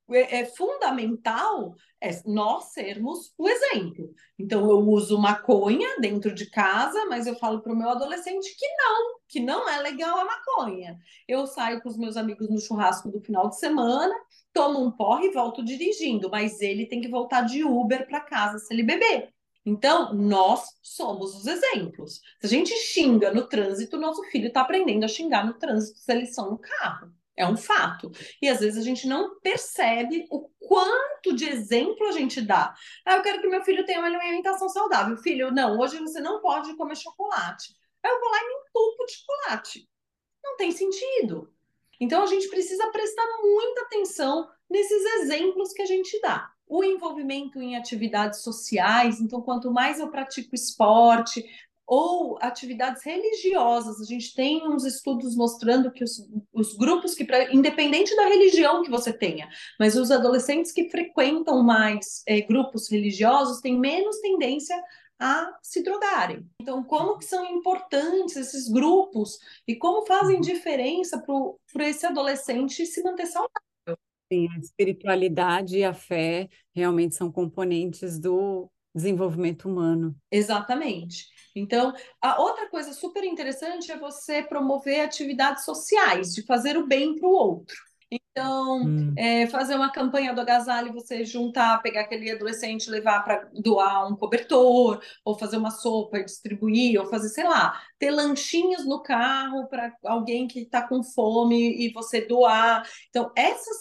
fundamental é nós sermos o exemplo. Então, eu uso maconha dentro de casa, mas eu falo para o meu adolescente que não é legal a maconha. Eu saio com os meus amigos no churrasco do final de semana, tomo um porre e volto dirigindo, mas ele tem que voltar de Uber para casa se ele beber. Então, nós somos os exemplos. Se a gente xinga no trânsito, nosso filho está aprendendo a xingar no trânsito se eles são no carro. É um fato. E às vezes a gente não percebe o quanto de exemplo a gente dá. Ah, eu quero que meu filho tenha uma alimentação saudável. Filho, não, hoje você não pode comer chocolate. Aí eu vou lá e me entupo de chocolate. Não tem sentido. Então a gente precisa prestar muita atenção nesses exemplos que a gente dá. O envolvimento em atividades sociais, então quanto mais eu pratico esporte ou atividades religiosas, a gente tem uns estudos mostrando que os grupos que, independente da religião que você tenha, mas os adolescentes que frequentam mais grupos religiosos têm menos tendência a se drogarem. Então, como que são importantes esses grupos e como fazem diferença para esse adolescente se manter saudável? Sim, a espiritualidade e a fé realmente são componentes do desenvolvimento humano. Exatamente. Então, a outra coisa super interessante é você promover atividades sociais, de fazer o bem para o outro. Então, Hum. fazer uma campanha do agasalho, você juntar, pegar aquele adolescente, levar para doar um cobertor, ou fazer uma sopa e distribuir, ou fazer, sei lá, ter lanchinhos no carro para alguém que está com fome e você doar. Então, essas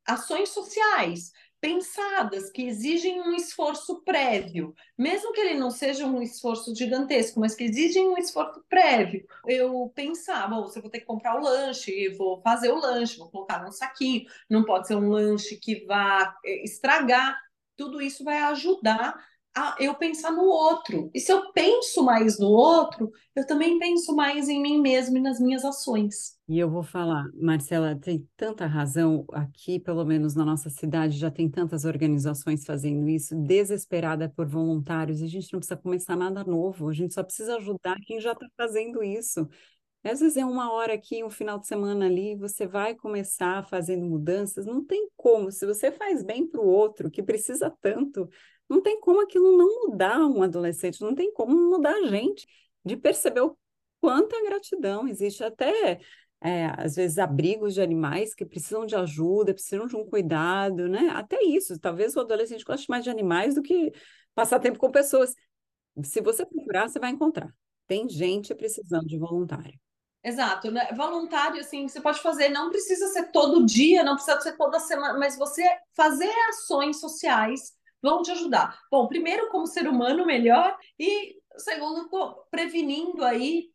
ações sociais pensadas, que exigem um esforço prévio, mesmo que ele não seja um esforço gigantesco, mas que exigem um esforço prévio. Eu pensava, bom, se eu vou ter que comprar o lanche, vou fazer o lanche, vou colocar num saquinho, não pode ser um lanche que vá estragar. Tudo isso vai ajudar a eu pensar no outro. E se eu penso mais no outro, eu também penso mais em mim mesmo e nas minhas ações. E eu vou falar, Marcela, tem tanta razão aqui, pelo menos na nossa cidade, já tem tantas organizações fazendo isso, desesperada por voluntários, e a gente não precisa começar nada novo, a gente só precisa ajudar quem já está fazendo isso. Às vezes é uma hora aqui, um final de semana ali, você vai começar fazendo mudanças, não tem como, se você faz bem para o outro, que precisa tanto, não tem como aquilo não mudar um adolescente, não tem como mudar a gente, de perceber o quanta gratidão existe, até às vezes abrigos de animais que precisam de ajuda, precisam de um cuidado, né? Até isso, talvez o adolescente goste mais de animais do que passar tempo com pessoas. Se você procurar, você vai encontrar. Tem gente precisando de voluntário. Exato, né? Voluntário, assim, você pode fazer, não precisa ser todo dia, não precisa ser toda semana, mas você fazer ações sociais vão te ajudar. Bom, primeiro, como ser humano melhor, e segundo, prevenindo aí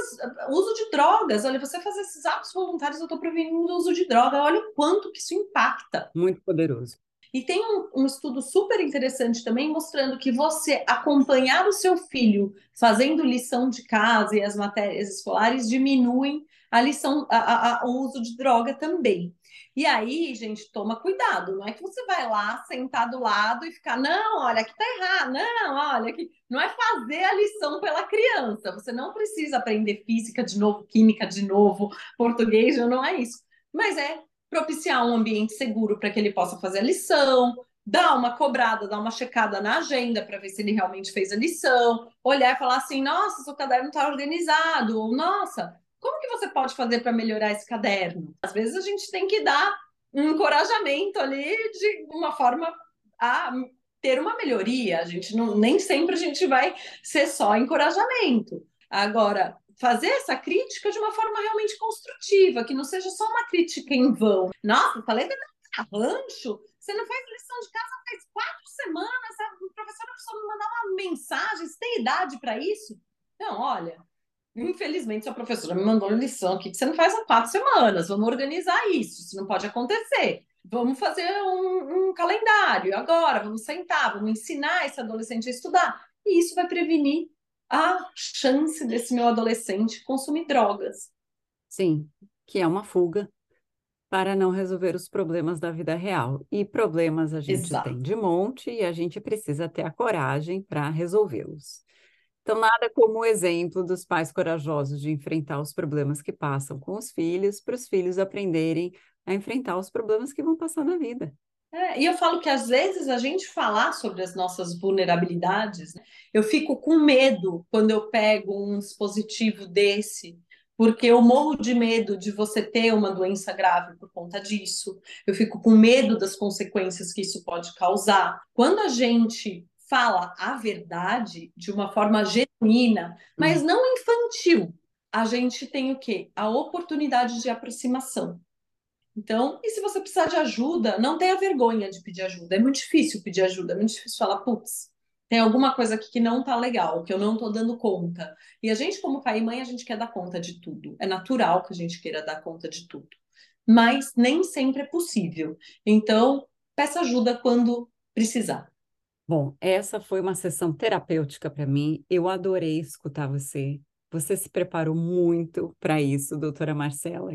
uso de drogas. Olha, você fazer esses atos voluntários, eu estou prevenindo o uso de droga. Olha o quanto que isso impacta. Muito poderoso. E tem um estudo super interessante também mostrando que você acompanhar o seu filho fazendo lição de casa e as matérias escolares diminuem a lição, o uso de droga também. E aí, gente, toma cuidado. Não é que você vai lá sentar do lado e ficar, não, olha, aqui tá errado, não, olha, aqui. Não é fazer a lição pela criança. Você não precisa aprender física de novo, química de novo, português, não é isso. Mas é propiciar um ambiente seguro para que ele possa fazer a lição, dar uma cobrada, dar uma checada na agenda para ver se ele realmente fez a lição, olhar e falar assim: nossa, seu caderno está organizado, ou nossa, como que você pode fazer para melhorar esse caderno? Às vezes a gente tem que dar um encorajamento ali de uma forma a ter uma melhoria. A gente não, nem sempre a gente vai ser só encorajamento. Agora, fazer essa crítica de uma forma realmente construtiva, que não seja só uma crítica em vão. Nossa, falei que rancho, você não faz lição de casa faz 4 semanas, a professora precisou me mandar uma mensagem, você tem idade para isso? Não, olha, infelizmente sua professora me mandou uma lição aqui que você não faz há 4 semanas, vamos organizar isso não pode acontecer. Vamos fazer um calendário agora, vamos sentar, vamos ensinar esse adolescente a estudar. E isso vai prevenir a chance desse meu adolescente consumir drogas. Sim, que é uma fuga para não resolver os problemas da vida real. E problemas a gente tem Exato. de monte e a gente precisa ter a coragem para resolvê-los. Então, nada como o exemplo dos pais corajosos de enfrentar os problemas que passam com os filhos, para os filhos aprenderem a enfrentar os problemas que vão passar na vida. E eu falo que às vezes a gente falar sobre as nossas vulnerabilidades, né, eu fico com medo quando eu pego um dispositivo desse, porque eu morro de medo de você ter uma doença grave por conta disso. Eu fico com medo das consequências que isso pode causar. Quando a gente fala a verdade de uma forma genuína, mas Hum. não infantil, a gente tem o quê? A oportunidade de aproximação. Então, e se você precisar de ajuda, não tenha vergonha de pedir ajuda. É muito difícil pedir ajuda, é muito difícil falar, putz, tem alguma coisa aqui que não tá legal, que eu não tô dando conta. E a gente, como pai e mãe, a gente quer dar conta de tudo. É natural que a gente queira dar conta de tudo. Mas nem sempre é possível. Então, peça ajuda quando precisar. Bom, essa foi uma sessão terapêutica para mim. Eu adorei escutar você. Você se preparou muito para isso, doutora Marcela.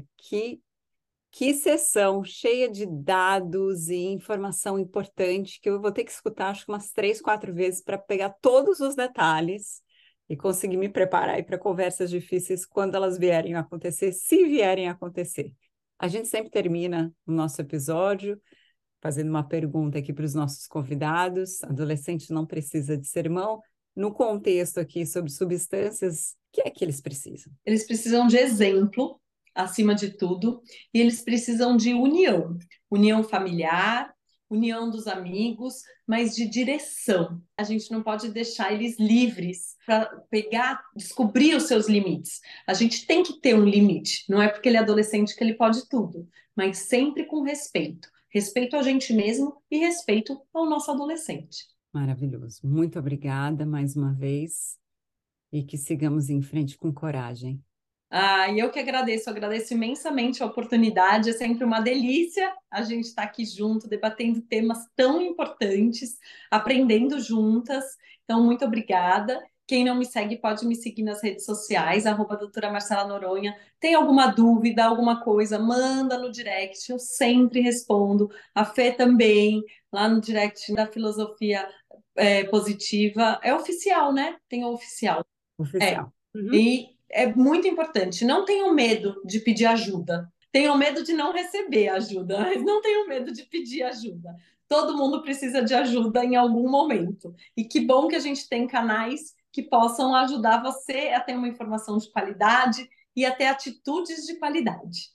Que sessão cheia de dados e informação importante que eu vou ter que escutar acho que umas 3, 4 vezes para pegar todos os detalhes e conseguir me preparar para conversas difíceis quando elas vierem a acontecer, se vierem a acontecer. A gente sempre termina o nosso episódio fazendo uma pergunta aqui para os nossos convidados. Adolescente não precisa de sermão. No contexto aqui sobre substâncias, o que é que eles precisam? Eles precisam de exemplo, acima de tudo, e eles precisam de união, união familiar, união dos amigos, mas de direção. A gente não pode deixar eles livres para pegar, descobrir os seus limites. A gente tem que ter um limite. Não é porque ele é adolescente que ele pode tudo, mas sempre com respeito. respeito a gente mesmo e respeito ao nosso adolescente. Maravilhoso. Muito obrigada mais uma vez e que sigamos em frente com coragem. Ah, e eu que agradeço imensamente a oportunidade, é sempre uma delícia a gente estar aqui junto, debatendo temas tão importantes, aprendendo juntas. Então, muito obrigada. Quem não me segue pode me seguir nas redes sociais, @doutora Marcela Noronha. Tem alguma dúvida, alguma coisa, manda no direct, eu sempre respondo. A Fê também, lá no direct da Filosofia Positiva. É oficial, né? Tem o oficial. É, Oficial. Uhum. e é muito importante. Não tenham medo de pedir ajuda. Tenham medo de não receber ajuda, mas não tenham medo de pedir ajuda. Todo mundo precisa de ajuda em algum momento. E que bom que a gente tem canais que possam ajudar você a ter uma informação de qualidade e a ter atitudes de qualidade.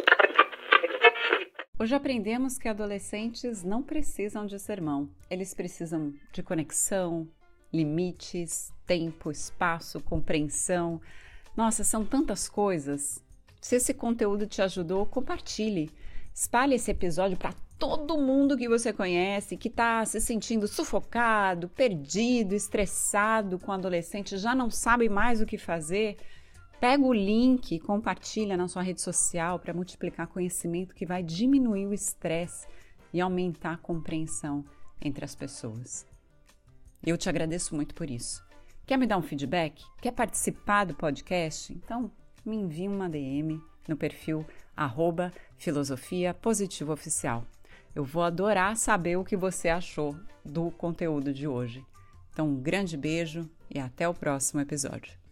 Hoje aprendemos que adolescentes não precisam de sermão. Eles precisam de conexão, limites, tempo, espaço, compreensão. Nossa, são tantas coisas. Se esse conteúdo te ajudou, compartilhe. Espalhe esse episódio para todo mundo que você conhece, que está se sentindo sufocado, perdido, estressado com adolescente, já não sabe mais o que fazer. Pega o link e compartilha na sua rede social para multiplicar conhecimento que vai diminuir o estresse e aumentar a compreensão entre as pessoas. Eu te agradeço muito por isso. Quer me dar um feedback? Quer participar do podcast? Então, me envie uma DM no perfil @Filosofia Positiva Oficial. Eu vou adorar saber o que você achou do conteúdo de hoje. Então, um grande beijo e até o próximo episódio.